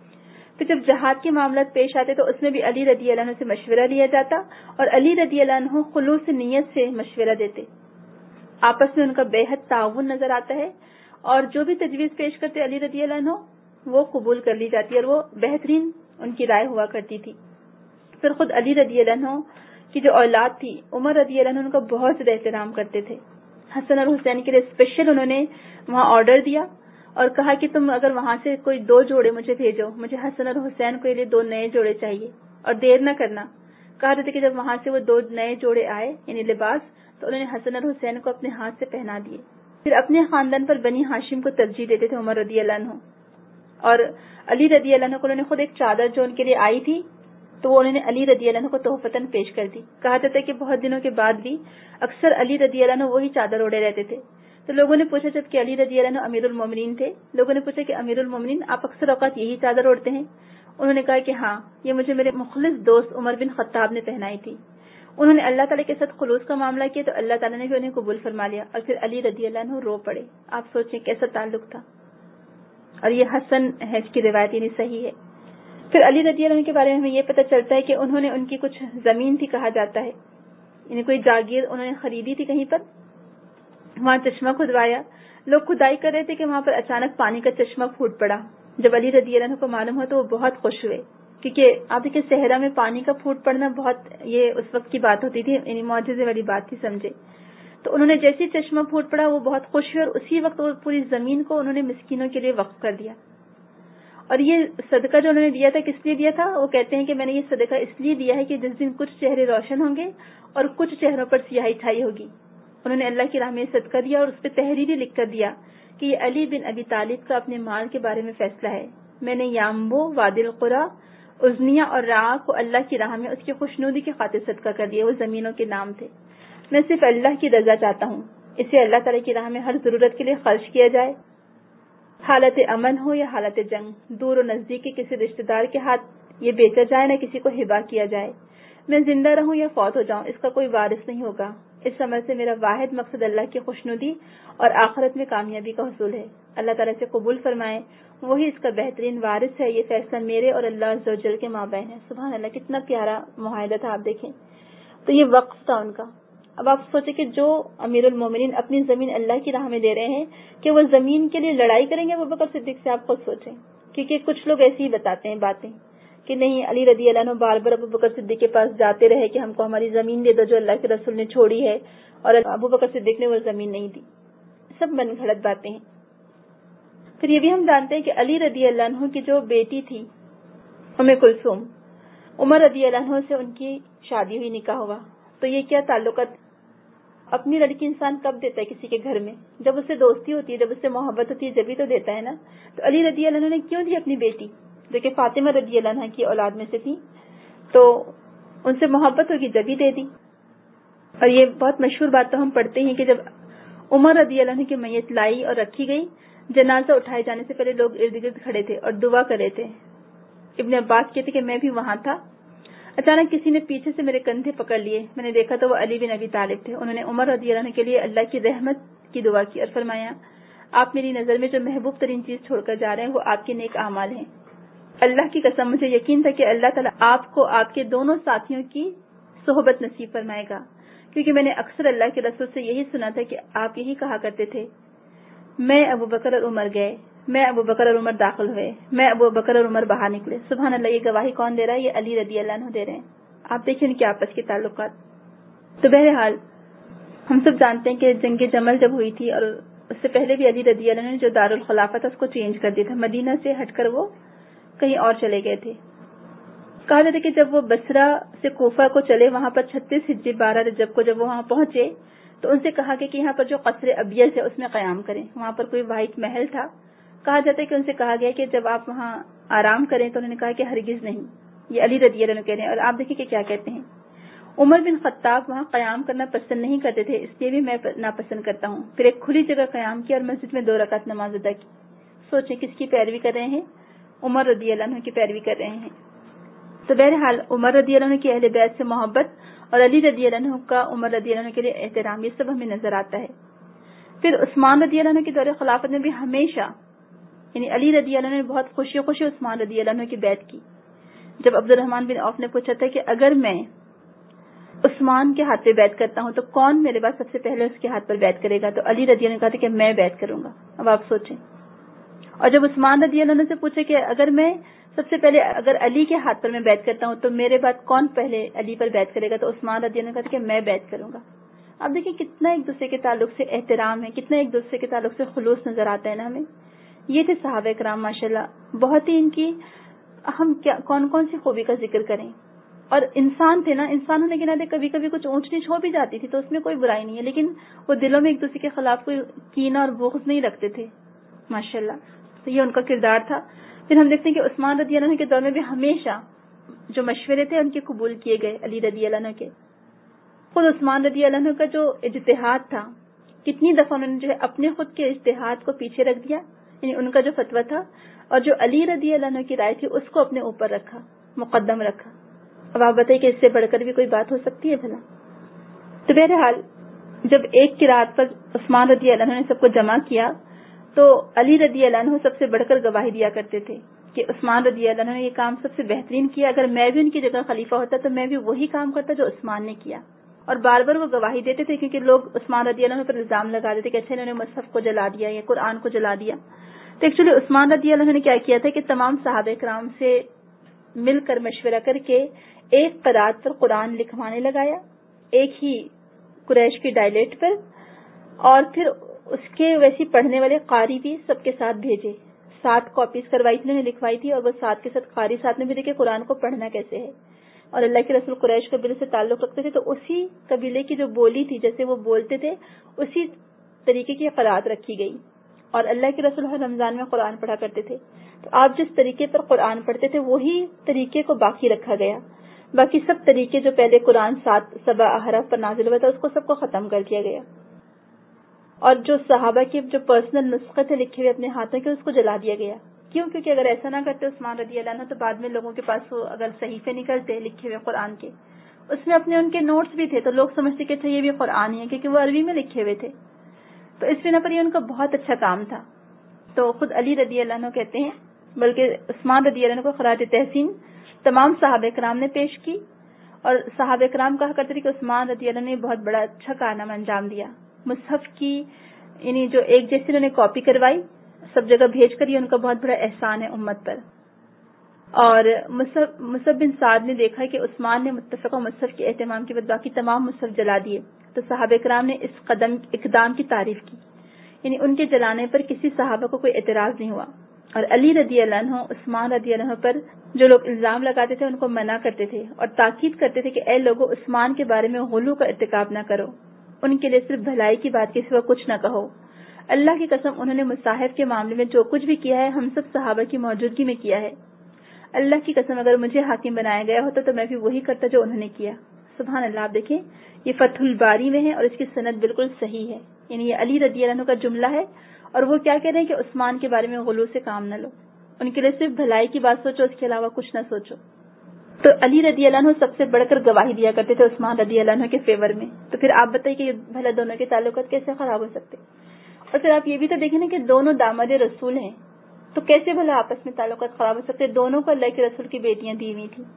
پھر جب جہاد کے معاملات پیش آتے تو اس میں بھی علی رضی اللہ عنہ سے مشورہ لیا جاتا اور علی رضی اللہ عنہ خلوص نیت سے مشورہ دیتے. آپس میں ان کا بے حد تعاون نظر آتا ہے اور جو بھی تجویز پیش کرتے علی رضی اللہ عنہ وہ قبول کر لی جاتی اور وہ بہترین ان کی رائے ہوا کرتی تھی. پھر خود علی رضی اللہ عنہ کی جو اولاد تھی، عمر رضی اللہ عنہ ان کا بہت زیادہ احترام کرتے تھے. حسن اور حسین کے لیے اسپیشل انہوں نے وہاں آرڈر دیا اور کہا کہ تم اگر وہاں سے کوئی 2 جوڑے مجھے بھیجو، مجھے حسن اور حسین کے لیے 2 نئے جوڑے چاہیے اور دیر نہ کرنا. کہا جاتا کہ جب وہاں سے وہ 2 نئے جوڑے آئے یعنی لباس، تو انہوں نے حسن اور حسین کو اپنے ہاتھ سے پہنا دیے. پھر اپنے خاندان پر بنی ہاشم کو ترجیح دیتے تھے عمر رضی اللہ عنہ. اور علی رضی اللہ عنہ کو انہوں نے خود ایک چادر جو ان کے لیے آئی تھی تو وہ انہوں نے علی رضی اللہ عنہ کو تحفتاً پیش کر دی. کہا جاتا ہے کہ بہت دنوں کے بعد بھی اکثر علی رضی اللہ عنہ وہی چادر اوڑے رہتے تھے. تو لوگوں نے پوچھا جب کہ علی رضی اللہ عنہ امیر المومنین تھے، لوگوں نے پوچھا کہ امیر المومنین آپ اکثر اوقات یہی چادر اوڑھتے ہیں؟ انہوں نے کہا کہ ہاں، یہ مجھے میرے مخلص دوست عمر بن خطاب نے پہنائی تھی. انہوں نے اللہ تعالیٰ کے ساتھ خلوص کا معاملہ کیا تو اللہ تعالیٰ نے بھی انہیں قبول فرما لیا اور پھر علی رضی اللہ عنہ رو پڑے. آپ سوچیں کیسا تعلق تھا. اور یہ حسن ہے، اس کی روایت یعنی صحیح ہے. پھر علی رضی اللہ عنہ کے بارے میں ہمیں یہ پتہ چلتا ہے کہ انہوں نے ان کی کچھ زمین تھی، کہا جاتا ہے یعنی کوئی جاگیر انہوں نے خریدی تھی کہیں پر، وہاں چشمہ کھدوایا. لوگ کھدائی کر رہے تھے کہ وہاں پر اچانک پانی کا چشمہ پھوٹ پڑا. جب علی رضی اللہ عنہ کو معلوم ہوا تو وہ بہت خوش ہوئے، کیونکہ آپ دیکھیں صحرا میں پانی کا پھوٹ پڑنا بہت یہ اس وقت کی بات ہوتی تھی، یعنی معجزے والی بات تھی سمجھے. تو انہوں نے جیسے چشمہ پھوٹ پڑا وہ بہت خوش ہوئے اور اسی وقت وہ پوری زمین کو انہوں نے مسکینوں کے لیے وقف کر دیا. اور یہ صدقہ جو انہوں نے دیا تھا کس لیے دیا تھا؟ وہ کہتے ہیں کہ میں نے یہ صدقہ اس لیے دیا ہے کہ جس دن کچھ چہرے روشن ہوں گے اور کچھ چہروں پر سیاہی چھائی ہوگی. انہوں نے اللہ کی راہ میں صدقہ دیا اور اس پہ تحریری لکھ کر دیا کہ یہ علی بن ابی طالب کا اپنے مال کے بارے میں فیصلہ ہے. میں نے یامبو، وادی القرا، ازنیہ اور رعا کو اللہ کی راہ میں اس کی خوشنودی کی خاطر صدقہ کر دیا. وہ زمینوں کے نام تھے. میں صرف اللہ کی رضا چاہتا ہوں، اسے اللہ تعالی کی راہ میں ہر ضرورت کے لیے خرچ کیا جائے، حالت امن ہو یا حالت جنگ، دور و نزدیک کے کسی رشتہ دار کے ہاتھ یہ بیچا جائے، نہ کسی کو ہبا کیا جائے. میں زندہ رہوں یا فوت ہو جاؤں، اس کا کوئی وارث نہیں ہوگا. اس عمل سے میرا واحد مقصد اللہ کی خوشنودی اور آخرت میں کامیابی کا حصول ہے. اللہ تعالیٰ سے قبول فرمائے, وہی اس کا بہترین وارث ہے. یہ فیصلہ میرے اور اللہ عز و جل کے مابین ہے. سبحان اللہ, کتنا پیارا معاہدہ تھا. آپ دیکھیں تو یہ وقف تھا ان کا. اب آپ سوچیں کہ جو امیر المومنین اپنی زمین اللہ کی راہ میں دے رہے ہیں, کہ وہ زمین کے لیے لڑائی کریں گے ابوبکر صدیق سے. آپ خود سوچیں, کیونکہ کچھ لوگ ایسے ہی بتاتے ہیں باتیں کہ نہیں, علی رضی اللہ عنہ بار بار ابوبکر صدیق کے پاس جاتے رہے کہ ہم کو ہماری زمین دے دو جو اللہ کے رسول نے چھوڑی ہے, اور ابوبکر صدیق نے وہ زمین نہیں دی. سب من گھڑت باتیں ہیں. پھر یہ بھی ہم جانتے ہیں کہ علی رضی اللہ عنہ کی جو بیٹی تھی ام کلثوم, عمر رضی اللہ عنہ سے ان کی شادی ہوئی, نکاح ہوا. تو یہ کیا تعلقات, اپنی لڑکی انسان کب دیتا ہے کسی کے گھر میں؟ جب اس سے دوستی ہوتی ہے, جب اس سے محبت ہوتی ہے, جبھی تو دیتا ہے نا. تو علی رضی اللہ عنہ نے کیوں دی اپنی بیٹی, جو کہ فاطمہ رضی اللہ عنہ کی اولاد میں سے تھی, تو ان سے محبت ہوگی جبھی دے دی. اور یہ بہت مشہور بات تو ہم پڑھتے ہیں کہ جب عمر رضی اللہ عنہ کی میت لائی اور رکھی گئی, جنازہ اٹھائے جانے سے پہلے لوگ ارد گرد کھڑے تھے اور دعا کر رہے تھے. ابن عباس کہتے کہ میں بھی وہاں تھا. اچانک کسی نے پیچھے سے میرے کندھے پکڑ لیے, میں نے دیکھا تو وہ علی بن ابی طالب تھے. انہوں نے عمر رضی اللہ عنہ کے لیے اللہ کی رحمت کی دعا کی اور فرمایا, آپ میری نظر میں جو محبوب ترین چیز چھوڑ کر جا رہے ہیں وہ آپ کے نیک اعمال ہیں. اللہ کی قسم مجھے یقین تھا کہ اللہ تعالیٰ آپ کو آپ کے دونوں ساتھیوں کی صحبت نصیب فرمائے گا, کیونکہ میں نے اکثر اللہ کے رسول سے یہی سنا تھا کہ آپ یہی کہا کرتے تھے, میں ابو بکر اور عمر گئے, میں ابو بکر اور عمر داخل ہوئے, میں ابو بکر اور عمر باہر نکلے. سبحان اللہ, یہ گواہی کون دے رہا ہے؟ یہ علی رضی اللہ عنہ دے رہے ہیں. آپ دیکھیں ان کے آپس کے تعلقات. تو بہرحال ہم سب جانتے ہیں کہ جنگ جمل جب ہوئی تھی, اور اس سے پہلے بھی علی رضی اللہ عنہ نے جو دارالخلافہ تھا اس کو چینج کر دیا تھا, مدینہ سے ہٹ کر وہ کہیں اور چلے گئے تھے. کہا جاتا ہے کہ جب وہ بصرہ سے کوفہ کو چلے, وہاں پر 36 ہجری 12 رجب کو جب وہ وہاں پہنچے تو ان سے کہا کہ یہاں پر جو قصر ابیض ہے اس میں قیام کریں. وہاں پر کوئی وائٹ محل تھا. کہا جاتا ہے کہ ان سے کہا گیا کہ جب آپ وہاں آرام کریں, تو انہوں نے کہا کہ ہرگز نہیں. یہ علی رضی اللہ عنہ کہہ رہے ہیں, اور آپ دیکھیں کہ کیا کہتے ہیں. عمر بن خطاب وہاں قیام کرنا پسند نہیں کرتے تھے, اس لیے بھی میں ناپسند کرتا ہوں. پھر ایک کھلی جگہ قیام کیا اور مسجد میں 2 رکعت نماز ادا کی. سوچیں کس کی پیروی کر رہے ہیں؟ عمر رضی اللہ عنہ کی پیروی کر رہے ہیں. تو بہرحال عمر رضی اللہ عنہ کی اہل بیت سے محبت اور علی رضی اللہ عنہ کا عمر رضی اللہ عنہ کے لیے احترام, یہ سب ہمیں نظر آتا ہے. پھر عثمان رضی اللہ عنہ کے دور خلافت میں بھی ہمیشہ, یعنی علی رضی اللہ عنہ نے بہت خوشی عثمان رضی اللہ عنہ کی بیعت کی. جب عبد الرحمن بن عوف نے پوچھا تھا کہ اگر میں عثمان کے ہاتھ پہ بیعت کرتا ہوں تو کون میرے بعد سب سے پہلے اس کے ہاتھ پر بیعت کرے گا, تو علی رضی اللہ عنہ نے کہا تھا کہ میں بیعت کروں گا. اب آپ سوچیں. اور جب عثمان رضی اللہ عنہ سے پوچھے کہ اگر میں سب سے پہلے اگر علی کے ہاتھ پر میں بیعت کرتا ہوں تو میرے بعد کون پہلے علی پر بیعت کرے گا, تو عثمان رضی اللہ عنہ نے کہا کہ میں بیعت کروں گا. اب دیکھیں کتنا ایک دوسرے کے تعلق سے احترام ہے, کتنا ایک دوسرے کے تعلق سے خلوص نظر آتا ہے نا ہمیں. یہ تھے صحابہ کرام ماشاءاللہ. بہت ہی ان کی ہم کون کون سی خوبی کا ذکر کریں. اور انسان تھے نا, انسانوں نے گنا کبھی کبھی کچھ اونچ نیچ ہو بھی جاتی تھی تو اس میں کوئی برائی نہیں ہے, لیکن وہ دلوں میں ایک دوسرے کے خلاف کوئی کینہ اور بغض نہیں رکھتے تھے ماشاءاللہ. تو یہ ان کا کردار تھا. پھر ہم دیکھتے ہیں کہ عثمان رضی اللہ عنہ کے دور میں بھی ہمیشہ جو مشورے تھے ان کے قبول کیے گئے علی رضی اللہ عنہ کے. خود عثمان رضی اللہ عنہ کا جو اجتہاد تھا, کتنی دفعہ انہوں نے جو ہے اپنے خود کے اجتہاد کو پیچھے رکھ دیا, یعنی ان کا جو فتویٰ تھا اور جو علی رضی اللہ عنہ کی رائے تھی اس کو اپنے اوپر رکھا, مقدم رکھا. اب آپ بتائیے کہ اس سے بڑھ کر بھی کوئی بات ہو سکتی ہے بھلا؟ تو بہرحال جب ایک کی رات پر عثمان رضی اللہ عنہ نے سب کو جمع کیا تو علی رضی اللہ عنہ سب سے بڑھ کر گواہی دیا کرتے تھے کہ عثمان رضی اللہ عنہ نے یہ کام سب سے بہترین کیا, اگر میں بھی ان کی جگہ خلیفہ ہوتا تو میں بھی وہی کام کرتا جو عثمان نے کیا. اور بار بار وہ گواہی دیتے تھے کیونکہ لوگ عثمان رضی اللہ عنہ پر الزام لگا دیتے کہ اچھا انہوں نے مصحف کو جلا دیا یا قرآن کو جلا دیا. تو ایکچولی عثمان رضی اللہ عنہ نے کیا کیا تھا کہ تمام صحابہ کرام سے مل کر مشورہ کر کے ایک قرات پر قرآن لکھوانے لگایا, ایک ہی قریش کی ڈائلیٹ پر, اور پھر اس کے ویسی پڑھنے والے قاری بھی سب کے ساتھ بھیجے. 7 کاپیز کروائی تھی, انہوں نے لکھوائی تھی, اور وہ 7 کے ساتھ قاری ساتھ میں بھی دیکھے قرآن کو پڑھنا کیسے ہے. اور اللہ کے رسول قریش قبیلے سے تعلق رکھتے تھے تو اسی قبیلے کی جو بولی تھی جیسے وہ بولتے تھے اسی طریقے کی قرات رکھی گئی. اور اللہ کے رسول ہر رمضان میں قرآن پڑھا کرتے تھے, تو آپ جس طریقے پر قرآن پڑھتے تھے وہی طریقے کو باقی رکھا گیا. باقی سب طریقے جو پہلے قرآن 7 احرف پر نازل ہوا تھا اس کو سب کو ختم کر دیا گیا. اور جو صحابہ کے جو پرسنل نسخے تھے لکھے ہوئے اپنے ہاتھوں کے اس کو جلا دیا گیا. کیوں؟ کیونکہ اگر ایسا نہ کرتے عثمان رضی اللہ عنہ تو بعد میں لوگوں کے پاس وہ اگر صحیفے نکلتے لکھے ہوئے قرآن کے اس میں اپنے ان کے نوٹس بھی تھے، تو لوگ سمجھتے کہ اچھا یہ بھی قرآن ہی ہے، کیونکہ وہ عربی میں لکھے ہوئے تھے. تو اس بنا پر یہ ان کا بہت اچھا کام تھا. تو خود علی رضی اللہ عنہ کہتے ہیں، بلکہ عثمان رضی اللہ عنہ کو خراج تحسین تمام صحابہ کرام نے پیش کی، اور صحابہ کرام کہا کرتے تھے کہ عثمان رضی اللہ عنہ نے بہت بڑا اچھا کارنامہ انجام دیا. مصحف کی یعنی جو ایک جیسی انہوں نے کاپی کروائی سب جگہ بھیج کر، یہ ان کا بہت بڑا احسان ہے امت پر. اور مصعب بن سعد نے دیکھا کہ عثمان نے متفقہ مصحف کے اہتمام کے بعد باقی تمام مصحف جلا دیے، تو صحابہ کرام نے اس اقدام کی تعریف کی، یعنی ان کے جلانے پر کسی صحابہ کو کوئی اعتراض نہیں ہوا. اور علی رضی اللہ عنہ عثمان رضی اللہ عنہ پر جو لوگ الزام لگاتے تھے ان کو منع کرتے تھے اور تاکید کرتے تھے کہ اے لوگوں، عثمان کے بارے میں غلو کا ارتکاب نہ کرو، ان کے لیے صرف بھلائی کی بات کے سوا کچھ نہ کہو. اللہ کی قسم انہوں نے مصاحف کے معاملے میں جو کچھ بھی کیا ہے ہم سب صحابہ کی موجودگی میں کیا ہے. اللہ کی قسم اگر مجھے حاکم بنایا گیا ہوتا تو میں بھی وہی کرتا جو انہوں نے کیا. سبحان اللہ. آپ دیکھیں یہ فتح الباری میں ہے اور اس کی سند بالکل صحیح ہے. یعنی یہ علی رضی اللہ عنہ کا جملہ ہے اور وہ کیا کہہ رہے ہیں کہ عثمان کے بارے میں غلو سے کام نہ لو، ان کے لیے صرف بھلائی کی بات سوچو، اس کے علاوہ کچھ نہ سوچو. تو علی رضی اللہ عنہ سب سے بڑھ کر گواہی دیا کرتے تھے عثمان رضی اللہ عنہ کے فیور میں. تو پھر آپ بتائیے کہ بھلا دونوں کے تعلقات کیسے خراب ہو سکتے؟ اور پھر آپ یہ بھی تو دیکھیں نا کہ دونوں داماد رسول ہیں، تو کیسے بھلا آپس میں تعلقات خراب ہو سکتے؟ دونوں کو اللہ کے رسول کی بیٹیاں دی ہوئی تھیں.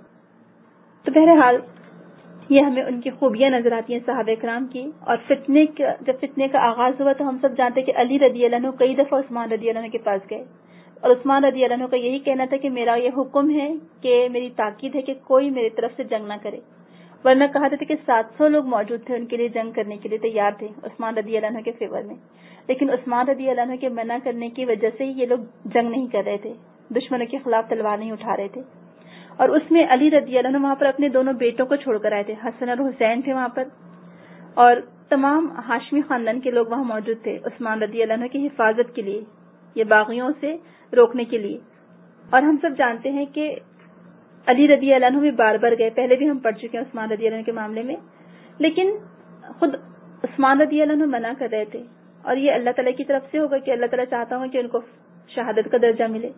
تو بہرحال یہ ہمیں ان کی خوبیاں نظر آتی ہیں صحابہ کرام کی. اور جب فتنے کا آغاز ہوا تو ہم سب جانتے کہ علی رضی اللہ عنہ کئی دفعہ عثمان رضی اللہ عنہ کے پاس گئے، اور عثمان رضی اللہ عنہ کا یہی کہنا تھا کہ میرا یہ حکم ہے کہ میری تاکید ہے کہ کوئی میری طرف سے جنگ نہ کرے، ورنہ کہا تھا کہ 700 لوگ موجود تھے ان کے لیے جنگ کرنے کے لیے تیار تھے عثمان رضی اللہ عنہ کے فیور میں. لیکن عثمان رضی اللہ عنہ کے منع کرنے کی وجہ سے ہی یہ لوگ جنگ نہیں کر رہے تھے، دشمنوں کے خلاف تلوار نہیں اٹھا رہے تھے. اور اس میں علی رضی اللہ عنہ وہاں پر اپنے دونوں بیٹوں کو چھوڑ کر آئے تھے، حسن اور حسین تھے وہاں پر، اور تمام ہاشمی خاندان کے لوگ وہاں موجود تھے عثمان رضی اللہ عنہ کی حفاظت کے لیے، یہ باغیوں سے روکنے کے لیے. اور ہم سب جانتے ہیں کہ علی رضی اللہ عنہ بھی بار بار گئے، پہلے بھی ہم پڑھ چکے ہیں عثمان رضی اللہ عنہ کے معاملے میں، لیکن خود عثمان رضی اللہ عنہ منع کر رہے تھے. اور یہ اللہ تعالیٰ کی طرف سے ہوگا کہ اللہ تعالیٰ چاہتا ہوں کہ ان کو شہادت کا درجہ ملے.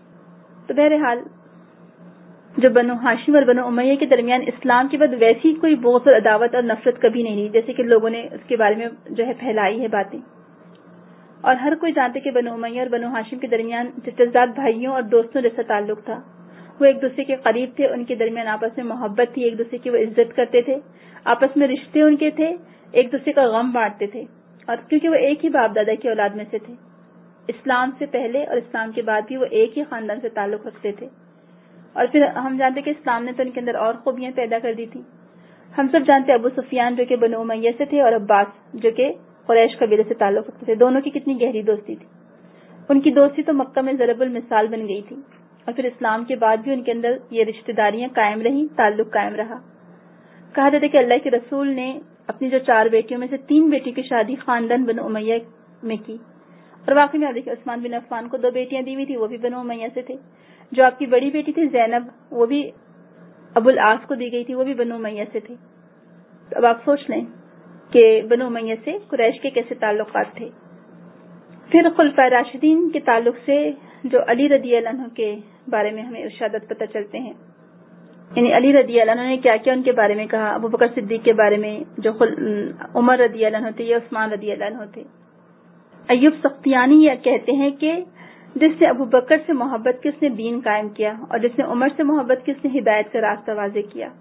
تو بہرحال جو بنو ہاشم اور بنو امیہ کے درمیان اسلام کے بعد ویسی کوئی بغض اور عداوت اور نفرت کبھی نہیں رہی جیسے کہ لوگوں نے اس کے بارے میں جو ہے پھیلائی ہے باتیں. اور ہر کوئی جانتے کہ بنو امیہ اور بنو ہاشم کے درمیان جتزاد بھائیوں اور دوستوں جیسا تعلق تھا. وہ ایک دوسرے کے قریب تھے، ان کے درمیان آپس میں محبت تھی، ایک دوسرے کی وہ عزت کرتے تھے، آپس میں رشتے ان کے تھے، ایک دوسرے کا غم بانٹتے تھے. اور کیونکہ وہ ایک ہی باپ دادا کی اولاد میں سے تھے، اسلام سے پہلے اور اسلام کے بعد بھی وہ ایک ہی خاندان سے تعلق رکھتے تھے. اور پھر ہم جانتے کہ اسلام نے تو ان کے اندر اور خوبیاں پیدا کر دی تھی. ہم سب جانتے ابو سفیان جو کہ بنو امیہ سے تھے اور عباس جو کہ قریش قبیلے سے تعلق رکھتے تھے، دونوں کی کتنی گہری دوستی تھی. ان کی دوستی تو مکہ میں ضرب المثال بن گئی تھی، اور پھر اسلام کے بعد بھی ان کے اندر یہ رشتہ داریاں قائم رہیں، تعلق قائم رہا. کہا جاتا ہے کہ اللہ کے رسول نے اپنی جو 4 بیٹیوں میں سے 3 بیٹیوں کی شادی خاندان بنو امیہ میں کی. اور واقعی میں آپ دیکھیں عثمان بن عفان کو 2 بیٹیاں دی ہوئی تھی، وہ بھی بنو امیہ سے تھے. جو آپ کی بڑی بیٹی تھی زینب، وہ بھی ابو العاص کو دی گئی تھی، وہ بھی بنو امیہ سے تھے. تو اب آپ سوچ لیں کہ بنو امیہ سے قریش کے کیسے تعلقات تھے. پھر خلفائے راشدین کے تعلق سے جو علی رضی اللہ عنہ کے بارے میں ہمیں ارشادات پتہ چلتے ہیں، یعنی علی رضی اللہ عنہ نے کیا کیا ان کے بارے میں کہا. ابو بکر صدیق کے بارے میں جو عمر رضی اللہ عنہ تھے یا عثمان رضی اللہ عنہ تھے. ایوب سختیانی یہ کہتے ہیں کہ جس نے ابو بکر سے محبت کی اس نے دین قائم کیا، اور جس نے عمر سے محبت کی اس نے ہدایت کا راستہ واضح کیا،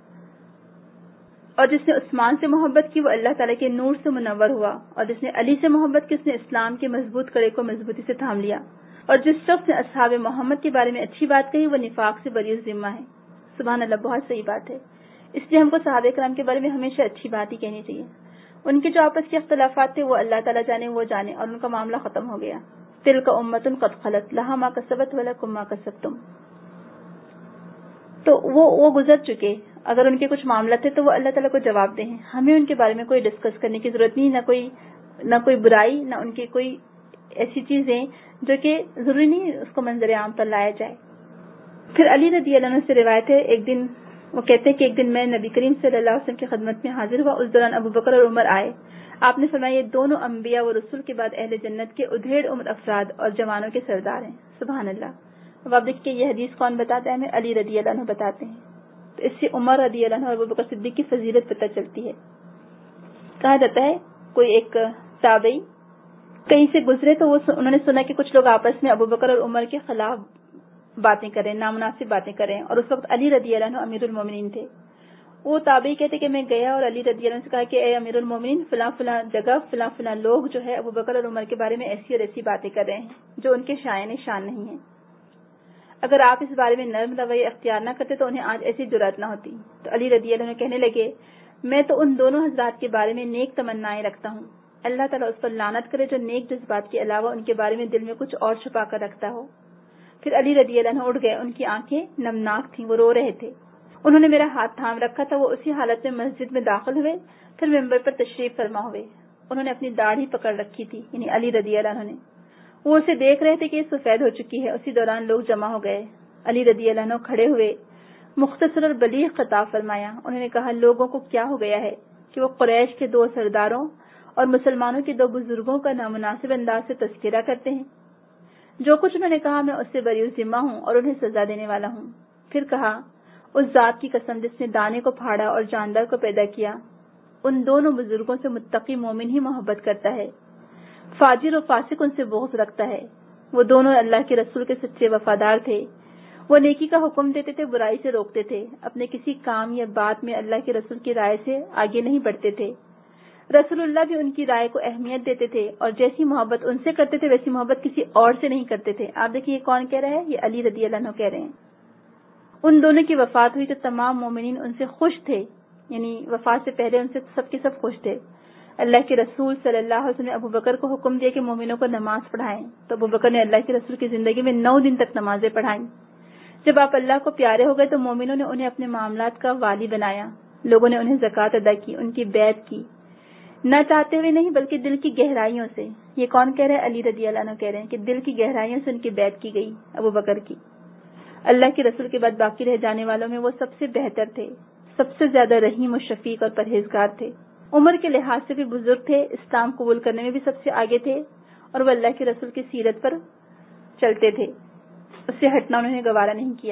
اور جس نے عثمان سے محبت کی وہ اللہ تعالیٰ کے نور سے منور ہوا، اور جس نے علی سے محبت کی اس نے اسلام کے مضبوط کڑے کو مضبوطی سے تھام لیا، اور جس شخص نے اصحاب محمد کے بارے میں اچھی بات کہی وہ نفاق سے بری ذمہ ہے. سبحان اللہ، بہت صحیح بات ہے. اس لیے ہم کو صحابہ کرام کے بارے میں ہمیشہ اچھی بات ہی کہنی چاہیے. ان کے جو آپس کے اختلافات تھے وہ اللہ تعالیٰ جانے وہ جانے، اور ان کا معاملہ ختم ہو گیا. تلک امۃ قد خلت لہا ما کسبت ولکم ما کسبتم. تو وہ گزر چکے. اگر ان کے کچھ معاملہ تھے تو وہ اللہ تعالیٰ کو جواب دیں. ہمیں ان کے بارے میں کوئی ڈسکس کرنے کی ضرورت نہیں، نہ کوئی برائی، نہ ان کی کوئی ایسی چیزیں جو کہ ضروری نہیں اس کو منظر عام پر لایا جائے. پھر علی رضی اللہ عنہ سے روایت ہے، ایک دن وہ کہتے ہیں کہ ایک دن میں نبی کریم صلی اللہ علیہ وسلم کی خدمت میں حاضر ہوا. اس دوران ابو بکر اور عمر آئے. آپ نے فرمایا یہ دونوں انبیاء و رسول کے بعد اہل جنت کے ادھیڑ عمر افراد اور جوانوں کے سردار ہیں. سبحان اللہ. اب آپ دیکھیے یہ حدیث کون بتاتا ہے ہمیں؟ علی رضی اللہ عنہ بتاتے ہیں. تو اس سے عمر رضی اللہ عنہ اور ابوبکر صدیق کی فضیلت پتہ چلتی ہے. کہا جاتا ہے کوئی ایک تابعی کہیں سے گزرے تو انہوں نے سنا کہ کچھ لوگ آپس میں ابوبکر اور عمر کے خلاف باتیں کریں, نامناسب باتیں کریں, اور اس وقت علی رضی اللہ عنہ امیر المومنین تھے. وہ تابعی کہتے کہ میں گیا اور علی رضی اللہ عنہ سے کہا کہ اے امیر المومنین, فلاں فلاں جگہ فلاں فلاں لوگ جو ہے ابوبکر اور عمر کے بارے میں ایسی اور ایسی باتیں کر رہے ہیں جو ان کے شائن شان نہیں ہیں. اگر آپ اس بارے میں نرم رویہ اختیار نہ کرتے تو انہیں آج ایسی جرأت نہ ہوتی. تو علی رضی اللہ عنہ کہنے لگے میں تو ان دونوں حضرات کے بارے میں نیک تمنائیں رکھتا ہوں, اللہ تعالیٰ اس پر لعنت کرے جو نیک جذبات کے علاوہ ان کے بارے میں دل میں کچھ اور چھپا کر رکھتا ہو. پھر علی رضی اللہ عنہ اٹھ گئے, ان کی آنکھیں نمناک تھیں, وہ رو رہے تھے. انہوں نے میرا ہاتھ تھام رکھا تھا, وہ اسی حالت میں مسجد میں داخل ہوئے, پھر ممبر پر تشریف فرما ہوئے. انہوں نے اپنی داڑھی پکڑ رکھی تھی, یعنی علی رضی اللہ عنہ نے. وہ اسے دیکھ رہے تھے کہ یہ سفید ہو چکی ہے. اسی دوران لوگ جمع ہو گئے. علی رضی اللہ عنہ کھڑے ہوئے, مختصر اور بلیغ خطاب فرمایا. انہوں نے کہا لوگوں کو کیا ہو گیا ہے کہ وہ قریش کے 2 سرداروں اور مسلمانوں کے 2 بزرگوں کا نامناسب انداز سے تذکرہ کرتے ہیں. جو کچھ انہوں نے کہا میں اس سے بری ذمہ ہوں اور انہیں سزا دینے والا ہوں. پھر کہا اس ذات کی قسم جس نے دانے کو پھاڑا اور جاندار کو پیدا کیا, ان دونوں بزرگوں سے متقی مومن ہی محبت کرتا ہے, فاجر و فاسق ان سے بغض رکھتا ہے. وہ دونوں اللہ کے رسول کے سچے وفادار تھے. وہ نیکی کا حکم دیتے تھے, برائی سے روکتے تھے, اپنے کسی کام یا بات میں اللہ کے رسول کی رائے سے آگے نہیں بڑھتے تھے. رسول اللہ بھی ان کی رائے کو اہمیت دیتے تھے اور جیسی محبت ان سے کرتے تھے ویسی محبت کسی اور سے نہیں کرتے تھے. آپ دیکھیے یہ کون کہہ رہا ہے, یہ علی رضی اللہ عنہ کہہ رہے ہیں. ان دونوں کی وفات ہوئی تو تمام مومنین ان سے خوش تھے, یعنی وفات سے پہلے ان سے سب کے سب خوش تھے. اللہ کے رسول صلی اللہ علیہ وسلم نے ابوبکر کو حکم دیا کہ مومنوں کو نماز پڑھائیں, تو ابوبکر نے اللہ کے رسول کی زندگی میں 9 دن تک نمازیں پڑھائیں. جب آپ اللہ کو پیارے ہو گئے تو مومنوں نے انہیں اپنے معاملات کا والی بنایا. لوگوں نے انہیں زکوٰۃ ادا کی, ان کی بیعت کی, نہ چاہتے ہوئے نہیں بلکہ دل کی گہرائیوں سے. یہ کون کہہ رہے ہیں, علی رضی اللہ عنہ کہہ رہے ہیں کہ دل کی گہرائیوں سے ان کی بیعت کی گئی ابوبکر کی. اللہ کے رسول کے بعد باقی رہ جانے والوں میں وہ سب سے بہتر تھے, سب سے زیادہ رحیم و شفیق اور پرہیزگار تھے. عمر کے لحاظ سے بھی بزرگ تھے, اسلام قبول کرنے میں بھی سب سے آگے تھے, اور وہ اللہ کے رسول کی سیرت پر چلتے تھے, اس سے ہٹنا انہوں نے گوارا نہیں کیا.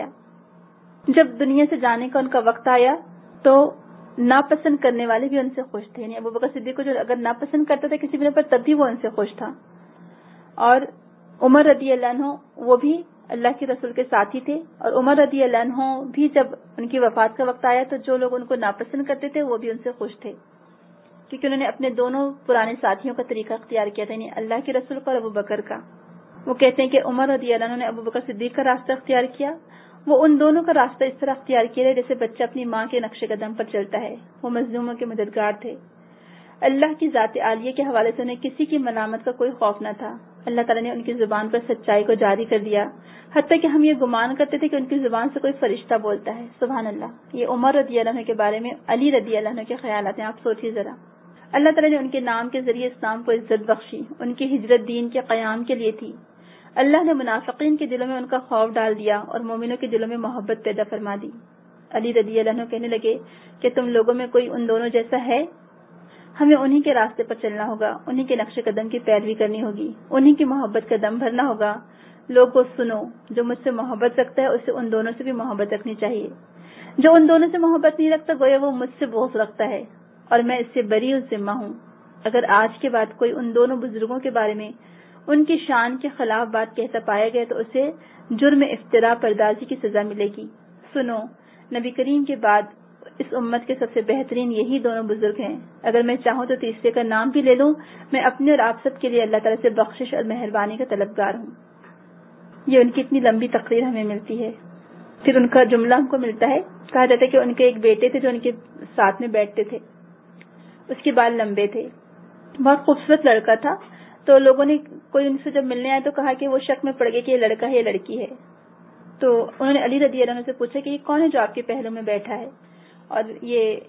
جب دنیا سے جانے کا ان کا وقت آیا تو ناپسند کرنے والے بھی ان سے خوش تھے, یعنی ابوبکر صدیق کو جو اگر ناپسند کرتا تھا کسی بنا پر تب بھی وہ ان سے خوش تھا. اور عمر رضی اللہ عنہ وہ بھی اللہ کے رسول کے ساتھی تھے, اور عمر رضی اللہ عنہ بھی جب ان کی وفات کا وقت آیا تو جو لوگ ان کو ناپسند کرتے تھے وہ بھی ان سے خوش تھے, کیونکہ انہوں نے اپنے دونوں پرانے ساتھیوں کا طریقہ اختیار کیا تھا, یعنی اللہ کے رسول کا اور ابوبکر کا. وہ کہتے ہیں کہ عمر رضی اللہ عنہ نے ابوبکر صدیق کا راستہ اختیار کیا. وہ ان دونوں کا راستہ اس طرح اختیار کیا جیسے بچہ اپنی ماں کے نقش قدم پر چلتا ہے. وہ مظلوموں کے مددگار تھے. اللہ کی ذات عالیہ کے حوالے سے انہیں کسی کی ملامت کا کوئی خوف نہ تھا. اللہ تعالیٰ نے ان کی زبان پر سچائی کو جاری کر دیا, حتیٰ کہ ہم یہ گمان کرتے تھے کہ ان کی زبان سے کوئی فرشتہ بولتا ہے. سبحان اللہ. یہ عمر رضی اللہ عنہ کے بارے میں علی رضی اللہ عنہ کے خیالات ہیں, آپ سوچیے ذرا. اللہ تعالیٰ نے ان کے نام کے ذریعے اسلام کو عزت بخشی, ان کی ہجرت دین کے قیام کے لیے تھی. اللہ نے منافقین کے دلوں میں ان کا خوف ڈال دیا اور مومنوں کے دلوں میں محبت پیدا فرما دی. علی رضی اللہ عنہ کہنے لگے کہ تم لوگوں میں کوئی ان دونوں جیسا ہے؟ ہمیں انہی کے راستے پر چلنا ہوگا, انہی کے نقش قدم کی پیروی کرنی ہوگی, انہی کی محبت کا دم بھرنا ہوگا. لوگوں سنو, جو مجھ سے محبت رکھتا ہے اسے ان دونوں سے بھی محبت رکھنی چاہیے. جو ان دونوں سے محبت نہیں رکھتا گویا وہ مجھ سے بغض رکھتا ہے, اور میں اس سے بری ذمہ ہوں. اگر آج کے بعد کوئی ان دونوں بزرگوں کے بارے میں ان کی شان کے خلاف بات کہتا پایا گیا تو اسے جرم افتراء پردازی کی سزا ملے گی. سنو, نبی کریم کے بعد اس امت کے سب سے بہترین یہی دونوں بزرگ ہیں. اگر میں چاہوں تو تیسرے کا نام بھی لے لوں. میں اپنے اور آپ سب کے لیے اللہ تعالیٰ سے بخشش اور مہربانی کا طلبگار ہوں. یہ ان کی اتنی لمبی تقریر ہمیں ملتی ہے. پھر ان کا جملہ ہم کو ملتا ہے. کہا جاتا ہے کہ ان کے ایک بیٹے تھے جو ان کے ساتھ میں بیٹھتے تھے. اس کے بال لمبے تھے, بہت خوبصورت لڑکا تھا. تو لوگوں نے کوئی ان سے جب ملنے آیا تو کہا کہ وہ شک میں پڑ گئے کہ یہ لڑکا ہے یا لڑکی ہے. تو انہوں نے علی رضی اللہ عنہ سے پوچھا کہ یہ کون ہے جو آپ کے پہلو میں بیٹھا ہے, اور یہ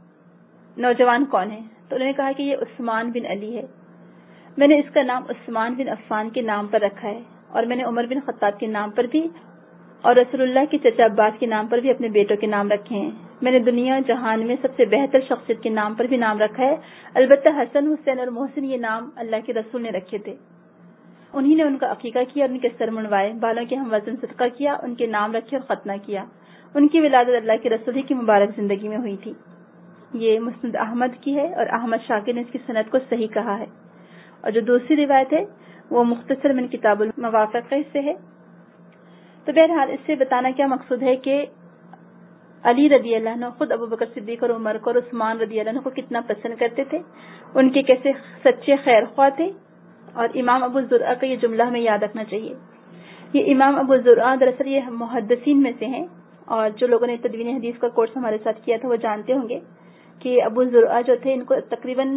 نوجوان کون ہے؟ تو انہوں نے کہا کہ یہ عثمان بن علی ہے. میں نے اس کا نام عثمان بن عفان کے نام پر رکھا ہے, اور میں نے عمر بن خطاب کے نام پر بھی اور رسول اللہ کے چچا عباس کے نام پر بھی اپنے بیٹوں کے نام رکھے ہیں. میں نے دنیا جہان میں سب سے بہتر شخصیت کے نام پر بھی نام رکھا ہے. البتہ حسن, حسین اور محسن یہ نام اللہ کے رسول نے رکھے تھے. انہی نے ان کا عقیقہ کیا اور ان کے سر منڈوائے, بالوں کے ہم وزن صدقہ کیا, ان کے نام رکھے اور ختنہ کیا. ان کی ولادت اللہ کے رسول کی مبارک زندگی میں ہوئی تھی۔ یہ مسند احمد کی ہے اور احمد شاکر نے اس کی سند کو صحیح کہا ہے، اور جو دوسری روایت ہے وہ مختصر من کتاب الموافق سے ہے۔ تو بہرحال اس سے بتانا کیا مقصود ہے کہ علی رضی اللہ عنہ خود ابو بکر صدیق اور عمر کو اور عثمان رضی اللہ عنہ کو کتنا پسند کرتے تھے، ان کے کیسے سچے خیر خواہ تھے۔ اور امام ابو زرعہ کا یہ جملہ ہمیں یاد رکھنا چاہیے۔ یہ امام ابو زرعہ دراصل یہ محدثین میں سے ہیں، اور جو لوگوں نے تدوین حدیث کا کورس ہمارے ساتھ کیا تھا وہ جانتے ہوں گے کہ ابو زرعہ جو تھے ان کو تقریباً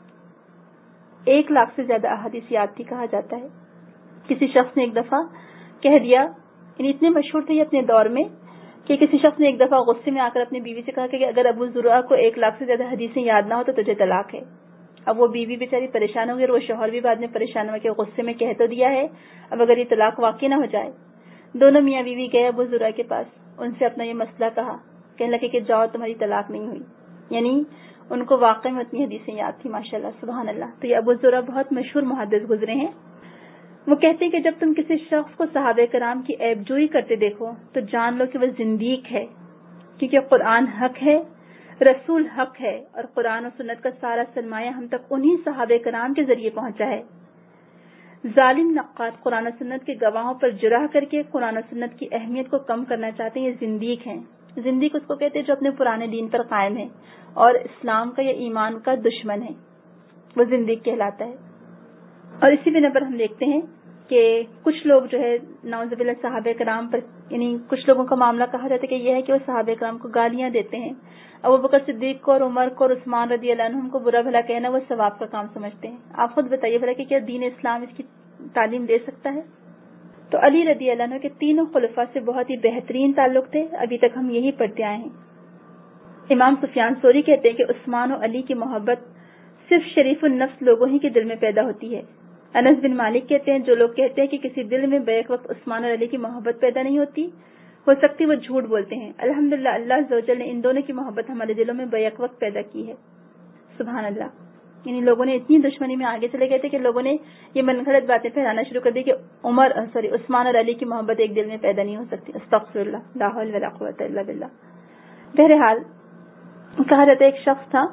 1 لاکھ سے زیادہ احادیث یاد تھی کہا جاتا ہے۔ کسی شخص نے ایک دفعہ کہہ دیا، یعنی اتنے مشہور تھے یہ اپنے دور میں، کہ کسی شخص نے ایک دفعہ غصے میں آ کر اپنی بیوی سے کہا کہ اگر ابو زرعہ کو 1 لاکھ سے زیادہ حدیثیں یاد نہ ہو تو تجھے طلاق ہے۔ اب وہ بیوی بیچاری پریشان ہو گئی اور وہ شوہر بھی بعد میں پریشان ہوا کہ غصے میں کہہ تو دیا ہے، اب اگر یہ طلاق واقع نہ ہو جائے۔ دونوں میاں بیوی گئے ابو زرعہ کے پاس، ان سے اپنا یہ مسئلہ کہا، کہنے لگے کہ جاؤ تمہاری طلاق نہیں ہوئی، یعنی ان کو واقعی میں اتنی حدیثیں یاد تھی ماشاءاللہ سبحان اللہ۔ تو یہ ابو زرعہ بہت مشہور محدث گزرے ہیں۔ وہ کہتے ہیں کہ جب تم کسی شخص کو صحابہ کرام کی عیب جوئی کرتے دیکھو تو جان لو کہ وہ زندیق ہے، کیونکہ قرآن حق ہے، رسول حق ہے، اور قرآن و سنت کا سارا سرمایہ ہم تک انہی صحابہ کرام کے ذریعے پہنچا ہے۔ ظالم نقاد قرآن و سنت کے گواہوں پر جرح کر کے قرآن و سنت کی اہمیت کو کم کرنا چاہتے ہیں، یہ زندیق ہیں۔ زندیق اس کو کہتے ہیں جو اپنے پرانے دین پر قائم ہے اور اسلام کا یا ایمان کا دشمن ہے، وہ زندیق کہلاتا ہے۔ اور اسی بنا پر ہم دیکھتے ہیں کہ کچھ لوگ جو ہے نعوذ باللہ صحابہ کرام پر، یعنی کچھ لوگوں کا معاملہ کہا جاتا ہے کہ یہ ہے کہ وہ صحابہ کرام کو گالیاں دیتے ہیں، ابو بکر صدیق کو اور عمر کو اور عثمان رضی اللہ عنہم کو برا بھلا کہنا وہ ثواب کا کام سمجھتے ہیں۔ آپ خود بتائیے بھلا کہ کیا دین اسلام اس کی تعلیم دے سکتا ہے؟ تو علی رضی اللہ عنہ کے تینوں خلفاء سے بہت ہی بہترین تعلق تھے، ابھی تک ہم یہی پڑھتے آئے ہیں۔ امام سفیان ثوری کہتے ہیں کہ عثمان و علی کی محبت صرف شریف النفس لوگوں ہی کے دل میں پیدا ہوتی ہے۔ انس بن مالک کہتے ہیں جو لوگ کہتے ہیں کہ کسی دل میں بیک وقت عثمان اور علی کی محبت پیدا نہیں ہوتی، ہو سکتی وہ جھوٹ بولتے ہیں۔ الحمدللہ اللہ عز و جل نے ان دونوں کی محبت ہمارے دلوں میں بیک وقت پیدا کی ہے، سبحان اللہ۔ یعنی لوگوں نے اتنی دشمنی میں آگے چلے گئے تھے کہ لوگوں نے یہ من گھڑت باتیں پھیلانا شروع کر دی کہ عثمان اور علی کی محبت ایک دل میں پیدا نہیں ہو سکتی۔ استغفر اللہ، لا حول ولا قوۃ الا باللہ۔ بہرحال کہا جاتا ہے ایک شخص تھا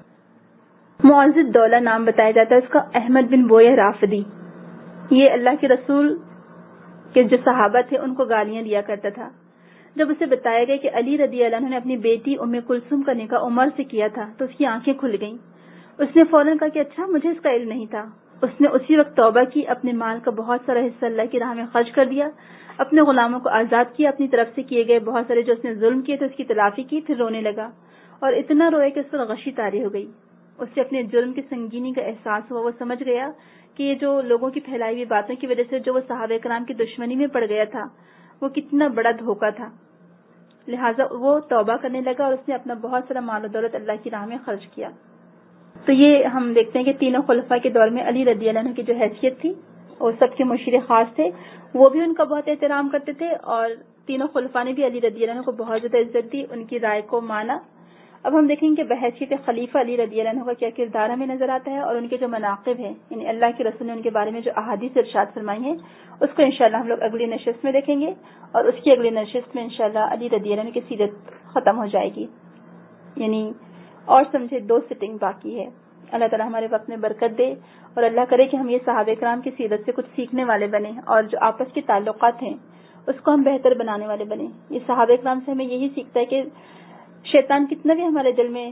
معز الدولہ نام بتایا جاتا ہے اس کا، احمد بن بویہ رافدی، یہ اللہ کے رسول کے جو صحابہ تھے ان کو گالیاں دیا کرتا تھا۔ جب اسے بتایا گیا کہ علی رضی اللہ عنہ نے اپنی بیٹی ام کلثوم کا نکاح عمر سے کیا تھا تو اس کی آنکھیں کھل گئیں۔ اس نے فوراً کہا کہ اچھا مجھے اس کا علم نہیں تھا۔ اس نے اسی وقت توبہ کی، اپنے مال کا بہت سارا حصہ اللہ کی راہ میں خرچ کر دیا، اپنے غلاموں کو آزاد کیا، اپنی طرف سے کیے گئے بہت سارے جو اس نے ظلم کیے تھے اس کی تلافی کی، پھر رونے لگا اور اتنا روئے کہ اس پر غشی طاری ہو گئی۔ اس سے اپنے جرم کی سنگینی کا احساس ہوا، وہ سمجھ گیا کہ یہ جو لوگوں کی پھیلائی ہوئی باتوں کی وجہ سے جو وہ صحابہ کرام کی دشمنی میں پڑ گیا تھا وہ کتنا بڑا دھوکہ تھا، لہٰذا وہ توبہ کرنے لگا اور اس نے اپنا بہت سارا مال و دولت اللہ کی راہ میں خرچ کیا۔ تو یہ ہم دیکھتے ہیں کہ تینوں خلفاء کے دور میں علی رضی اللہ عنہ کی جو حیثیت تھی اور سب کے مشیر خاص تھے، وہ بھی ان کا بہت احترام کرتے تھے، اور تینوں خلفاء نے بھی علی رضی اللہ عنہ کو بہت زیادہ عزت دی، ان کی رائے کو مانا۔ اب ہم دیکھیں گے بحیثیت خلیفہ علی رضی اللہ عنہ کا کیا کردار ہمیں نظر آتا ہے اور ان کے جو مناقب ہیں، یعنی اللہ کے رسول نے ان کے بارے میں جو احادیث ارشاد فرمائی ہیں اس کو انشاءاللہ ہم لوگ اگلی نشست میں دیکھیں گے، اور اس کی اگلی نشست میں انشاءاللہ علی رضی اللہ عنہ کی سیرت ختم ہو جائے گی، یعنی اور سمجھے 2 سٹنگ باقی ہے۔ اللہ تعالیٰ ہمارے وقت میں برکت دے اور اللہ کرے کہ ہم یہ صحابہ کرام کی سیرت سے کچھ سیکھنے والے بنیں اور جو آپس کے تعلقات ہیں اس کو ہم بہتر بنانے والے بنیں۔ یہ صحابہ کرام سے ہمیں یہی سیکھتا ہے کہ شیطان کتنا بھی ہمارے دل میں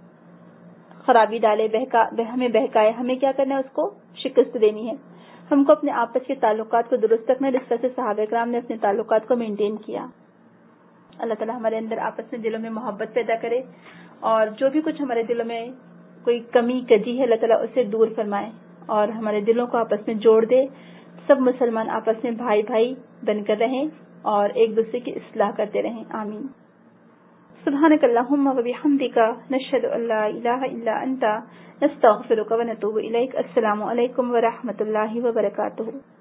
خرابی ڈالے، ہمیں بہکائے، ہمیں کیا کرنا ہے، اس کو شکست دینی ہے۔ ہم کو اپنے آپس کے تعلقات کو درست رکھنا ہے، جس طرح سے صحابہ کرام نے اپنے تعلقات کو مینٹین کیا۔ اللہ تعالیٰ ہمارے اندر آپس میں دلوں میں محبت پیدا کرے، اور جو بھی کچھ ہمارے دلوں میں کوئی کمی کجی ہے اللہ تعالیٰ اسے دور فرمائے اور ہمارے دلوں کو آپس میں جوڑ دے، سب مسلمان آپس میں بھائی بھائی بن کر رہیں اور ایک دوسرے کی اصلاح کرتے رہیں، آمین۔ سبحانک اللہم و بحمدک، نشہد ان لا الہ الا انت، نستغفرک و نتوب الیک۔ السلام علیکم و رحمۃ اللہ وبرکاتہ۔